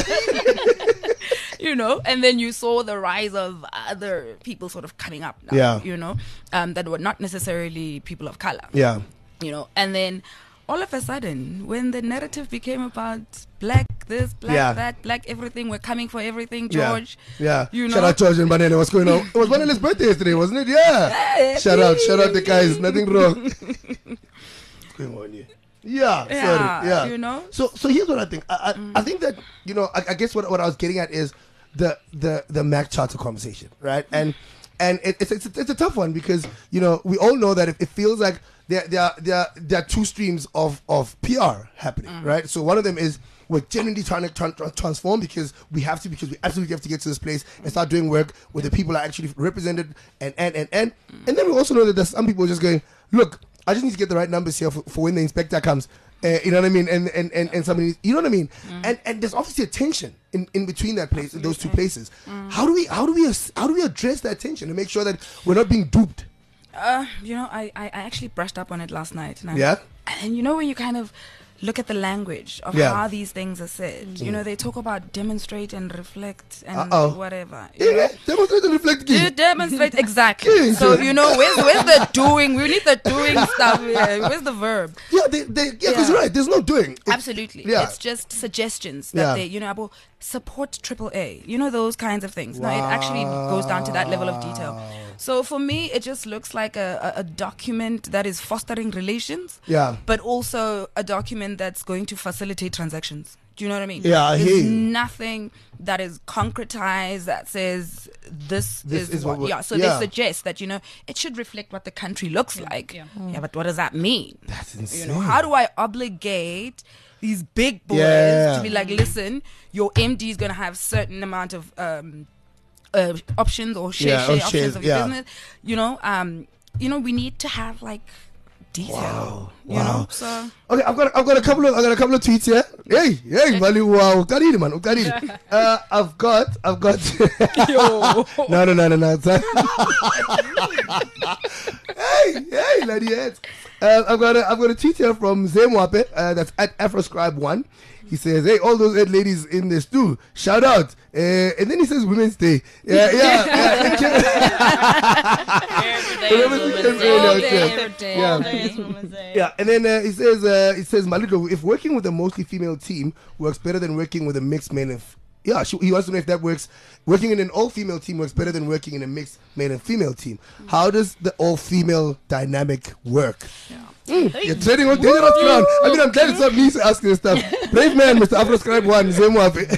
[SPEAKER 8] And then you saw the rise of other people sort of coming up now, that were not necessarily people of color.
[SPEAKER 7] Yeah.
[SPEAKER 8] And then all of a sudden, when the narrative became about black this, black that, black everything, we're coming for everything, George.
[SPEAKER 7] Yeah. Shout out George and Banana. What's going on? It was Banana's birthday yesterday, wasn't it? Yeah. Shout out the guys. Nothing wrong. What's going on here? Yeah. So here's what I think. I think that, I guess what I was getting at is the Mac Charter conversation, right? And it's a tough one because, we all know that it feels like there are two streams of PR happening, right? So one of them is we're genuinely trying to transform because we absolutely have to get to this place and start doing work where the people are actually represented and then we also know that there's some people just going, look, I just need to get the right numbers here for when the inspector comes. You know what I mean? And somebody, you know what I mean? And there's obviously a tension in between those two places. How do we address that tension and make sure that we're not being duped?
[SPEAKER 8] I actually brushed up on it last night. And when you kind of look at the language of how these things are said, they talk about demonstrate and reflect and whatever.
[SPEAKER 7] Demonstrate and reflect.
[SPEAKER 8] Demonstrate, exactly. So, where's the doing? We need the doing stuff. Where's the verb?
[SPEAKER 7] Because right, there's no doing.
[SPEAKER 8] Absolutely. It's just suggestions that they, about support AAA, those kinds of things. Wow. Now, it actually goes down to that level of detail. So for me, it just looks like a document that is fostering relations, but also a document that's going to facilitate transactions. Do you know what I mean?
[SPEAKER 7] Yeah, I hear you.
[SPEAKER 8] Nothing that is concretized that says this is what. So they suggest that, it should reflect what the country looks like. Yeah, but what does that mean?
[SPEAKER 7] That's insane.
[SPEAKER 8] How do I obligate these big boys to be like, listen, your MD is going to have certain amount of options or share options of your business. We need to have like detail.
[SPEAKER 7] Wow.
[SPEAKER 8] So
[SPEAKER 7] okay, I've got a couple of tweets here. Hey, Mali, wow, Ukariri, man, Ukariri. I've got. No. Hey, lady heads. I've got a tweet here from Zemwape. That's at AfroScribe1. He says, "Hey, all those ladies in the stew, shout out." And then he says, "Women's Day." Yeah. Yeah. And then he says, "Malito, if working with a mostly female team works better than working with a mixed male and he wants to know if that works. Working in an all-female team works better than working in a mixed male and female team. How does the all-female dynamic work?" You're treading on dangerous ground. I mean, I'm glad it's not me asking this stuff. Brave man, Mr. AfroScribe1, Zemwape.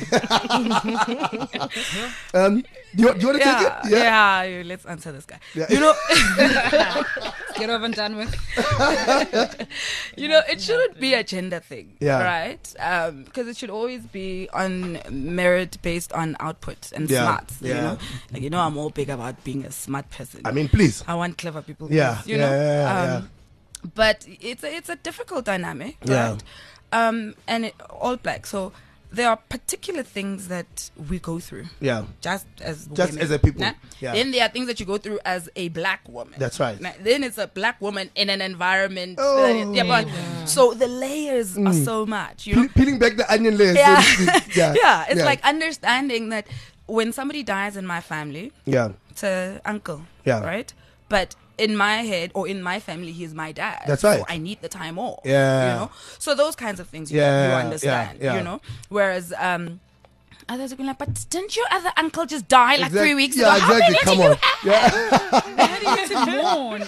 [SPEAKER 7] Do you want to take it?
[SPEAKER 8] Yeah, let's answer this guy.
[SPEAKER 7] Yeah.
[SPEAKER 8] You know,
[SPEAKER 9] get over and done with.
[SPEAKER 8] You know, it shouldn't be a gender thing,
[SPEAKER 7] Yeah.
[SPEAKER 8] right? Because it should always be on merit based on output and smarts.
[SPEAKER 7] Yeah.
[SPEAKER 8] You know, I'm all big about being a smart person.
[SPEAKER 7] I mean, please.
[SPEAKER 8] I want clever people.
[SPEAKER 7] Yeah.
[SPEAKER 8] You know. But it's a difficult dynamic,
[SPEAKER 7] Yeah.
[SPEAKER 8] right? And all black. So there are particular things that we go through.
[SPEAKER 7] Yeah.
[SPEAKER 8] Just as
[SPEAKER 7] a people.
[SPEAKER 8] Nah?
[SPEAKER 7] Yeah.
[SPEAKER 8] Then there are things that you go through as a black woman.
[SPEAKER 7] That's right.
[SPEAKER 8] Nah? Then it's a black woman in an environment.
[SPEAKER 7] Oh.
[SPEAKER 8] So the layers are so much. You know?
[SPEAKER 7] Peeling back the onion layers.
[SPEAKER 8] Yeah.
[SPEAKER 7] So to speak. Yeah.
[SPEAKER 8] It's like understanding that when somebody dies in my family, it's an uncle.
[SPEAKER 7] Yeah.
[SPEAKER 8] Right? But in my head or in my family, he's my dad.
[SPEAKER 7] That's right.
[SPEAKER 8] So I need the time off.
[SPEAKER 7] Yeah.
[SPEAKER 8] You know? So those kinds of things you understand. You know? Whereas others have been like, but didn't your other uncle just die like 3 weeks ago?
[SPEAKER 7] Yeah, exactly. Come on.
[SPEAKER 9] How do you get to mourn?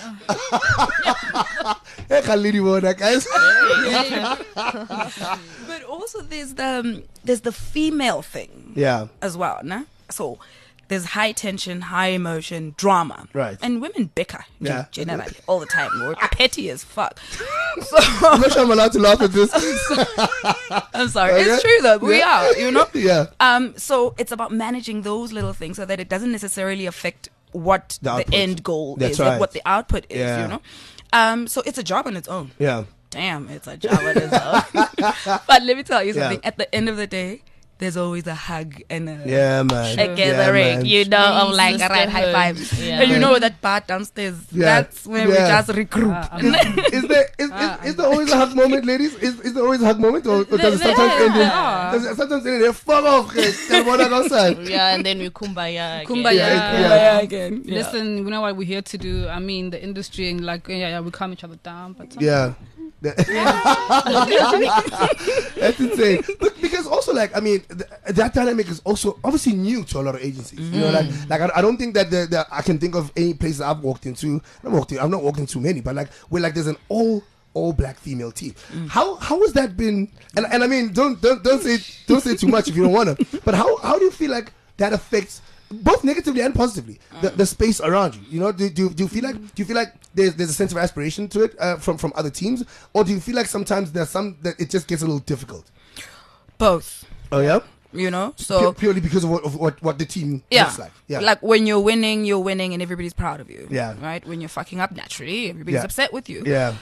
[SPEAKER 7] Guys.
[SPEAKER 8] But also there's the female thing.
[SPEAKER 7] Yeah.
[SPEAKER 8] As well, no? So there's high tension, high emotion, drama.
[SPEAKER 7] Right.
[SPEAKER 8] And women bicker.
[SPEAKER 7] Yeah.
[SPEAKER 8] Generally. All the time. We're petty as fuck. So
[SPEAKER 7] I'm not sure I'm allowed to laugh at this.
[SPEAKER 8] I'm sorry. Okay. It's true though. We are, you know?
[SPEAKER 7] Yeah.
[SPEAKER 8] So it's about managing those little things so that it doesn't necessarily affect what the end goal is,
[SPEAKER 7] right.
[SPEAKER 8] like what the output is, you know? So it's a job on its own.
[SPEAKER 7] Yeah.
[SPEAKER 8] Damn, it's a job on its own. But let me tell you something. At the end of the day, there's always a hug and a gathering, you know, of like, all right, high five. Yeah. And you know that part downstairs, that's when we just regroup.
[SPEAKER 7] Is there always a hug moment, ladies? Is there always a hug moment? Or does it sometimes end in, sometimes end in, fuck off,
[SPEAKER 10] yeah, and then we kumbaya again.
[SPEAKER 8] Kumbaya again.
[SPEAKER 9] Yeah. Listen, you know what we're here to do? I mean, the industry and like, we calm each other down. But
[SPEAKER 7] that's insane. Because also, like, I mean, that dynamic is also obviously new to a lot of agencies. You know, like I don't think that I can think of any places I've walked into. I've not walked into many, but like where like there's an all black female team. How has that been? And I mean, don't say too much if you don't want to. But how do you feel like that affects both negatively and positively the space around you? You know, do you feel like there's a sense of aspiration to it from other teams, or do you feel like sometimes there's some that it just gets a little difficult?
[SPEAKER 8] Both.
[SPEAKER 7] Oh yeah.
[SPEAKER 8] You know, so
[SPEAKER 7] purely because of what the team looks like. Yeah.
[SPEAKER 8] Like when you're winning and everybody's proud of you.
[SPEAKER 7] Yeah.
[SPEAKER 8] Right. When you're fucking up, naturally, everybody's upset with you.
[SPEAKER 7] Yeah.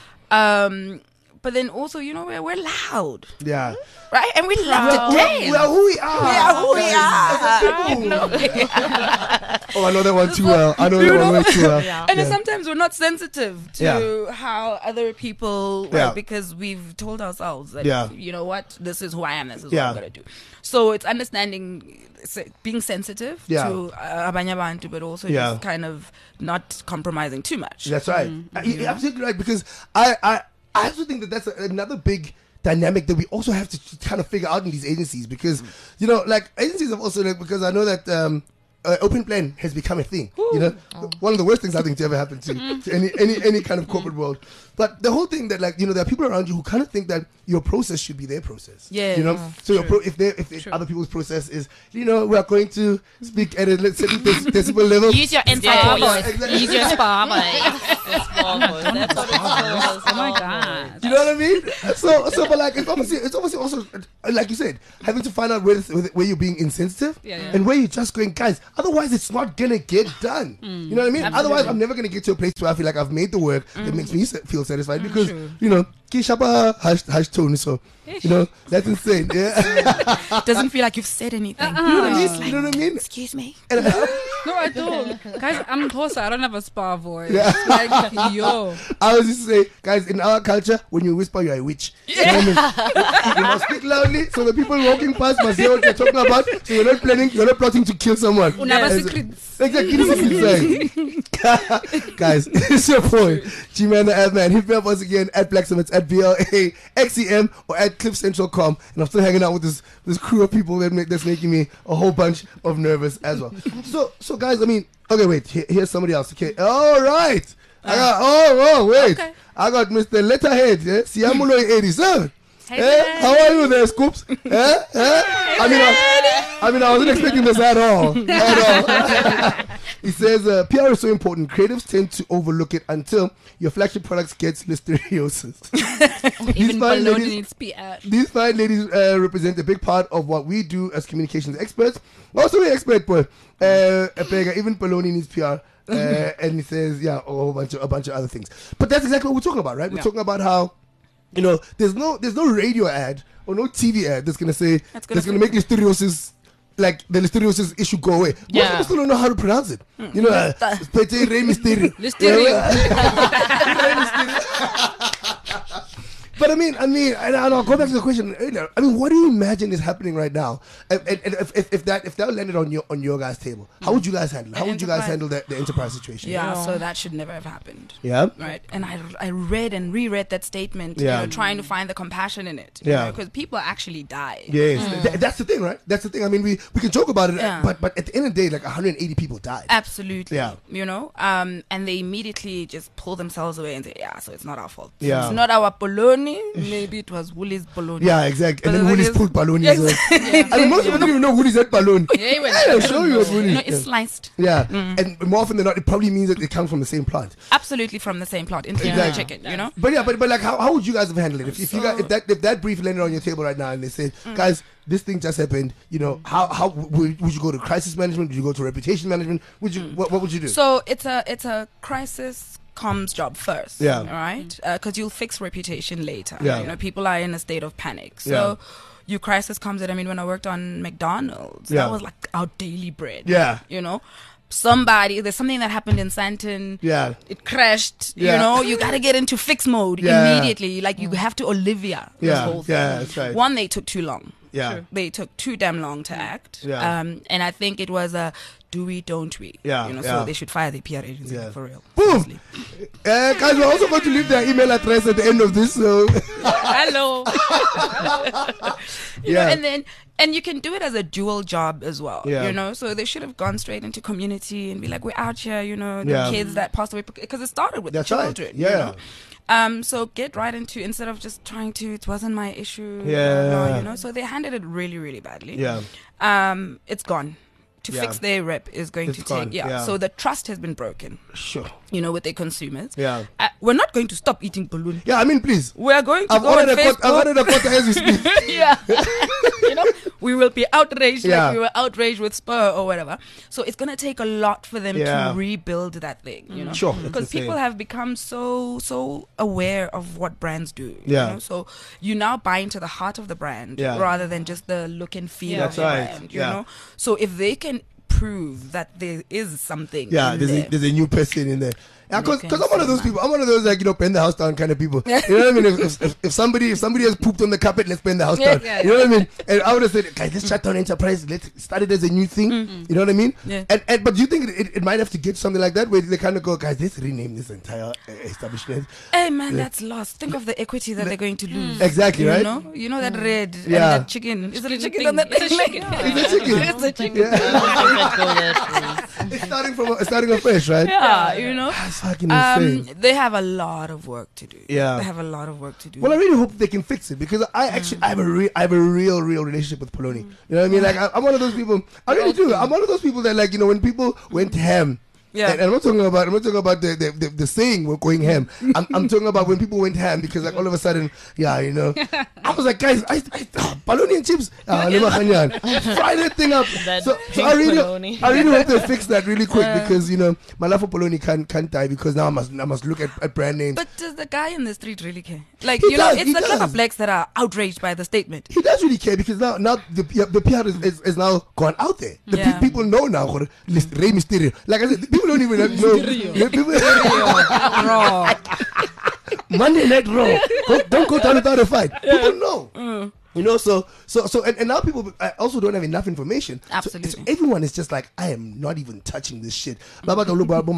[SPEAKER 8] But then also, you know, we're loud.
[SPEAKER 7] Yeah.
[SPEAKER 8] Right? And we love to dance.
[SPEAKER 7] We are who we are.
[SPEAKER 8] We are who we are.
[SPEAKER 7] Oh, I know that one too well. I know that one way too well.
[SPEAKER 8] Yeah. And then sometimes we're not sensitive to how other people, because we've told ourselves that, you know what, this is who I am, this is what I'm going to do. So it's understanding, being sensitive to abanye abantu, but also just kind of not compromising too much.
[SPEAKER 7] That's right. You're absolutely right, because I also think that that's another big dynamic that we also have to kind of figure out in these agencies, because you know, like agencies have also, like, because I know that open plan has become a thing. You know, one of the worst things I think to ever happen to any kind of corporate world. But the whole thing that, like, you know, there are people around you who kind of think that your process should be their process.
[SPEAKER 8] Yeah.
[SPEAKER 7] You know, so if other people's process is, you know, we are going to speak at a certain decibel level.
[SPEAKER 10] Use your inside voice.
[SPEAKER 7] Exactly.
[SPEAKER 10] Use your spa voice. That's what it is.
[SPEAKER 9] Oh my god.
[SPEAKER 7] You know what I mean? So, but like, it's obviously also, like you said, having to find out where you're being insensitive and where you're just going, guys, otherwise it's not gonna get done. You know what I mean?
[SPEAKER 9] Absolutely.
[SPEAKER 7] Otherwise, I'm never gonna get to a place where I feel like I've made the work that makes me feel satisfied, because you know, Kishaba hash tone, so you know, that's insane. Yeah.
[SPEAKER 8] Doesn't feel like you've said anything.
[SPEAKER 7] You know what I mean?
[SPEAKER 8] Excuse me.
[SPEAKER 9] No, I don't. Guys, I'm Xhosa. I don't have a spa voice. Yeah. Like, yo.
[SPEAKER 7] I was just say, guys, in our culture, when you whisper, you're a witch. Yeah. You must speak loudly so the people walking past must hear what you're talking about. So you're not plotting to kill someone.
[SPEAKER 9] Secrets.
[SPEAKER 7] Exactly. Guys, it's your boy, G-Man the Ad Man. Hit me up once again at Black Summits, at BLAXEM, or at CliffCentral.com. And I'm still hanging out with this crew of people that's making me a whole bunch of nervous as well. So guys, I mean, okay, wait. Here's somebody else. Okay, all right. I got Mr. Letterhead. Siamulo 87. Hey, how are you there, Scoops? I mean, I wasn't expecting this at all. He says, PR is so important. Creatives tend to overlook it until your flagship products gets listeriosis.
[SPEAKER 9] Even Baloney needs PR.
[SPEAKER 7] These fine ladies represent a big part of what we do as communications experts. Also, we're expert, boy. Even Baloney needs PR. And he says, a bunch of other things. But that's exactly what we're talking about, right? We're talking about how, there's no radio ad or no TV ad that's gonna say that's gonna make listeriosis, like the listeriosis issue, go away. Most people still don't know how to pronounce it. Pete Rey Mysterio. But I mean, and I'll go back to the question earlier. I mean, what do you imagine is happening right now? And if that landed on your guys' table, how would you guys handle it? How would you guys handle the enterprise situation?
[SPEAKER 8] Yeah, so that should never have happened.
[SPEAKER 7] Yeah.
[SPEAKER 8] Right. And I read and reread that statement, trying to find the compassion in it. Because people actually die.
[SPEAKER 7] Yes. That's the thing, right? That's the thing. I mean, we can joke about it, but at the end of the day, like 180 people died.
[SPEAKER 8] Absolutely.
[SPEAKER 7] Yeah.
[SPEAKER 8] And they immediately just pull themselves away and say, so it's not our fault. Yeah. It's not our Poloni. Maybe it was Woolies baloney.
[SPEAKER 7] Yeah, exactly. And then Woolies pulled baloney as well. I mean, most people don't even know Woolies ate baloney. I'll show you what Woolies.
[SPEAKER 8] No, it's sliced.
[SPEAKER 7] Yeah. And more often than not, it probably means that it comes from the same plant.
[SPEAKER 8] Absolutely from the same plant, including the chicken,
[SPEAKER 7] But like, how would you guys have handled it? If that brief landed on your table right now and they said, guys, this thing just happened, how would you go to crisis management? Would you go to reputation management? What would you do?
[SPEAKER 8] So it's a crisis comms job first, right? Because you'll fix reputation later. People are in a state of panic, so you crisis comms it. I mean, when I worked on McDonald's, that was like our daily bread.
[SPEAKER 7] There's
[SPEAKER 8] something that happened in Sandton, it crashed, you gotta get into fix mode immediately, like you have to Olivia this whole thing.
[SPEAKER 7] That's right.
[SPEAKER 8] One, they took too long.
[SPEAKER 7] They
[SPEAKER 8] took too damn long to act. And I think it was a do we, don't we? So they should fire the PR agency for real.
[SPEAKER 7] Boom! Guys, we're also going to leave their email address at the end of this. So.
[SPEAKER 8] Hello. And you can do it as a dual job as well. So they should have gone straight into community and be like, we're out here, the kids that passed away, because it started with the children.
[SPEAKER 7] Right.
[SPEAKER 8] So get right into, instead of just trying to, it wasn't my issue. So they handled it really, really badly. It's gone. To fix their rep is going to take so the trust has been broken, with their consumers. We're not going to stop eating balloon.
[SPEAKER 7] I mean, please,
[SPEAKER 8] we're going to go on Facebook.
[SPEAKER 7] I've ordered a quarter as we speak.
[SPEAKER 8] We will be outraged like we were outraged with Spur or whatever. So it's going to take a lot for them to rebuild that thing, because people have become so aware of what brands do. So you now buy into the heart of the brand rather than just the look and feel of the brand. So if they can prove that there is something,
[SPEAKER 7] there's a new person in there. Because I'm one of those people. I'm one of those burn the house down kind of people. You know what I mean? If somebody has pooped on the carpet, let's burn the house down. You know what I mean? And I would have said, guys, let's shut down enterprise. Let's start it as a new thing. You know what I mean? But do you think it might have to get something like that where they kind of go, guys, let's rename this entire establishment?
[SPEAKER 8] Hey man, that's lost. Think of the equity that they're going to lose.
[SPEAKER 7] Exactly, right?
[SPEAKER 8] You know that red and that chicken. Is it a chicken on that thing?
[SPEAKER 7] It's a chicken. It's starting afresh, right? That's fucking insane.
[SPEAKER 8] They have a lot of work to do. They have a lot of work to do.
[SPEAKER 7] Well, I really hope they can fix it, because I have a real relationship with Poloni. You know what I mean? Like I'm one of those people. I really do. I'm one of those people that when people went ham
[SPEAKER 8] Yeah.
[SPEAKER 7] And I'm not talking about the saying we're going ham. I'm talking about when people went ham because like all of a sudden, I was like, guys, bologna and chips. Fry that thing up. So I really hope they fix that really quick because my love for bologna can't die because now I must look at brand names.
[SPEAKER 8] But does the guy in the street really care? Like it's the clever blacks that are outraged by the statement.
[SPEAKER 7] He does really care because now the PR is now gone out there. People know now. Rey Mysterio. Like I said, people don't even know.
[SPEAKER 8] Raw.
[SPEAKER 7] Monday Night Raw. Don't go down without a fight. People know. So and now people also don't have enough information.
[SPEAKER 8] Absolutely.
[SPEAKER 7] So everyone is just like, I am not even touching this shit. You know what I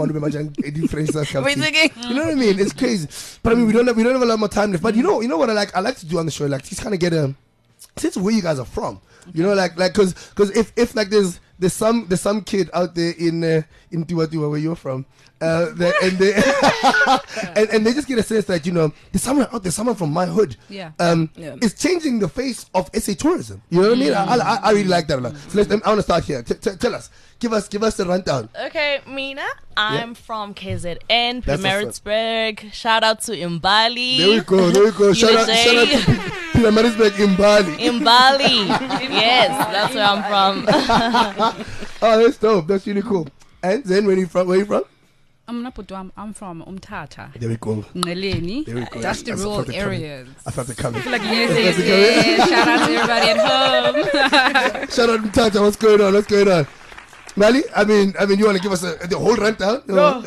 [SPEAKER 7] mean? It's crazy. But I mean, we don't have a lot more time left. But you know what I like to do on the show, like just kind of get a sense of where you guys are from. Like because if like there's some kid out there in Tiwa where you're from, and they just get a sense that there's someone out there, someone from my hood, is changing the face of SA tourism. You know what I mean? I really like that a lot. So I want to start here. Tell us. Give us the rundown.
[SPEAKER 10] Okay, Mina, I'm from KZN, Pietermaritzburg. Shout out to Imbali.
[SPEAKER 7] There we go. Shout out to Pietermaritzburg, Imbali.
[SPEAKER 10] Yes, that's where I'm from.
[SPEAKER 7] Oh, that's dope. That's really cool. And then where are you from?
[SPEAKER 9] I'm from Umtata.
[SPEAKER 7] There we go.
[SPEAKER 9] Ngeleni.
[SPEAKER 7] There we go.
[SPEAKER 9] That's the rural areas.
[SPEAKER 7] I felt it coming.
[SPEAKER 9] Like music. Shout out to everybody at home.
[SPEAKER 7] Shout out to Umtata. What's going on? Mali, I mean, you want to give us the whole rundown?
[SPEAKER 8] No.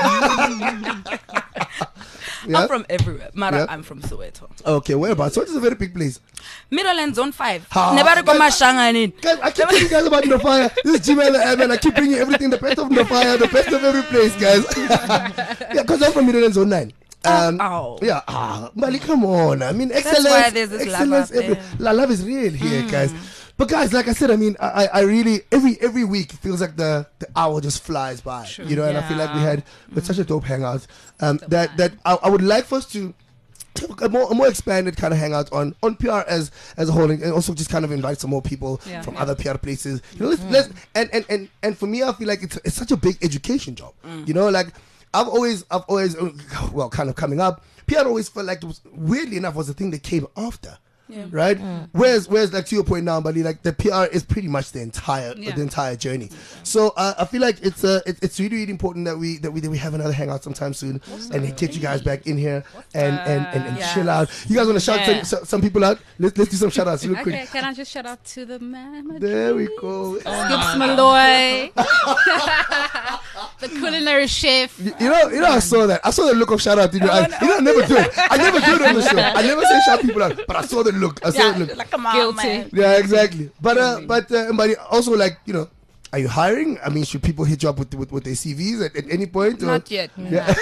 [SPEAKER 8] I'm from everywhere. Mara, I'm from Soweto.
[SPEAKER 7] Okay, whereabouts? Soweto is a very big place.
[SPEAKER 8] Middleland Zone 5. Never go Mashanga.
[SPEAKER 7] Guys, I keep telling you guys about Ndofire. This is G-Man and I keep bringing everything, the best of Ndofire, the best of every place, guys. Because I'm from Middleland Zone 9. Mali, come on. I mean, excellence.
[SPEAKER 8] That's why there's this love out there.
[SPEAKER 7] Love is real here, guys. But guys, like I said, I mean, I really every week it feels like the hour just flies by, and I feel like we had such a dope hangout that I would like for us to a more expanded kind of hangout on PR as a whole, and also just kind of invite some more people from other PR places. Let's and for me, I feel like it's such a big education job. Like I've always kind of coming up, PR always felt like it was, weirdly enough, was the thing that came after. Yeah. Right? Whereas like to your point now, buddy, like the PR is pretty much the entire journey. So I feel like it's really, really important that we have another hangout sometime soon and get you guys back in here and chill out. You guys want to shout some people out? Let's do some shout outs real quick.
[SPEAKER 9] Okay, can I just shout out to the man?
[SPEAKER 7] There we go.
[SPEAKER 9] Skips Malloy. The culinary chef.
[SPEAKER 7] You know, I saw that. I saw the look of shout out in your eyes. I never do it. I never do it on the show. I never say shout people out, but I saw the look.
[SPEAKER 8] Like a mom,
[SPEAKER 9] guilty.
[SPEAKER 8] Man.
[SPEAKER 7] Yeah, exactly. But also, like, are you hiring? I mean, should people hit you up with their CVs at any point?
[SPEAKER 8] Not yet.
[SPEAKER 7] Yeah.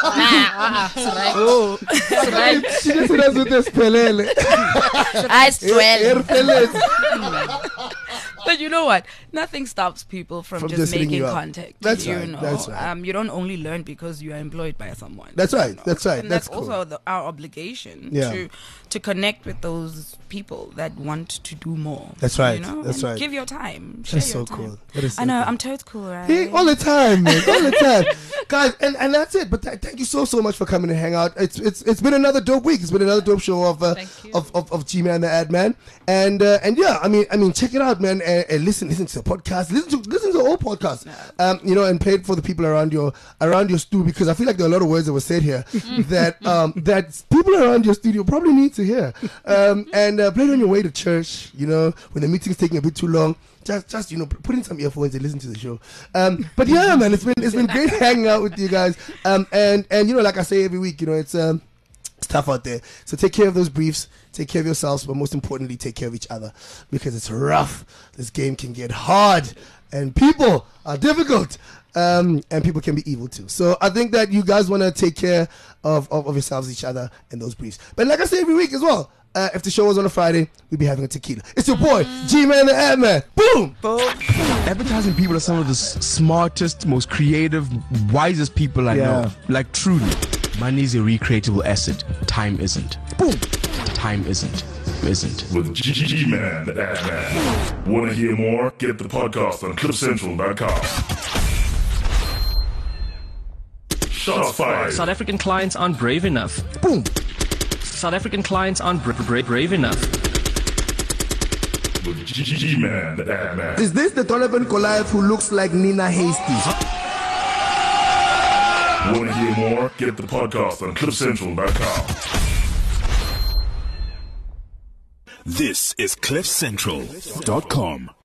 [SPEAKER 8] Oh,
[SPEAKER 7] she just does with this pelele.
[SPEAKER 8] But you know what? Nothing stops people from just making contact.
[SPEAKER 7] That's right. That's right.
[SPEAKER 8] You don't only learn because you are employed by someone.
[SPEAKER 7] That's right. That's right.
[SPEAKER 8] And that's also our obligation to connect with those people that want to do more.
[SPEAKER 7] That's right. That's right.
[SPEAKER 8] Give your time.
[SPEAKER 7] That's so cool.
[SPEAKER 8] I know. I'm totes cool, right?
[SPEAKER 7] Hey, all the time, man. All the time, guys. And that's it. But thank you so much for coming and hang out. It's been another dope week. It's been another dope show of G-Man the Ad Man. And yeah, I mean, check it out, man. And listen to the podcast. Listen to all podcasts. And play it for the people around your stew, because I feel like there are a lot of words that were said here that people around your studio probably need to hear. And play it on your way to church. When the meeting's taking a bit too long. Just put in some earphones and listen to the show. But yeah, man, it's been great hanging out with you guys. And like I say every week, it's tough out there. So take care of those briefs, take care of yourselves, but most importantly, take care of each other, because it's rough. This game can get hard, and people are difficult, and people can be evil too. So I think that you guys want to take care of yourselves, each other, and those briefs. But like I say every week as well, if the show was on a Friday, we'd be having a tequila. It's your boy, G-Man the Ad Man. Boom!
[SPEAKER 5] Advertising people are some of the smartest, most creative, wisest people I know. Like, truly. Money is a recreatable asset. Time isn't. Boom! Time isn't.
[SPEAKER 3] With G-Man the Ad Man. Want to hear more? Get the podcast on CliffCentral.com. Shots fired.
[SPEAKER 6] South African clients aren't brave enough.
[SPEAKER 7] Boom.
[SPEAKER 6] South African clients aren't brave enough.
[SPEAKER 3] With G-Man, the ad man.
[SPEAKER 7] Is this the Donovan Goliath who looks like Nina Hasty?
[SPEAKER 3] Want to hear more? Get the podcast on CliffCentral.com.
[SPEAKER 1] This is CliffCentral.com.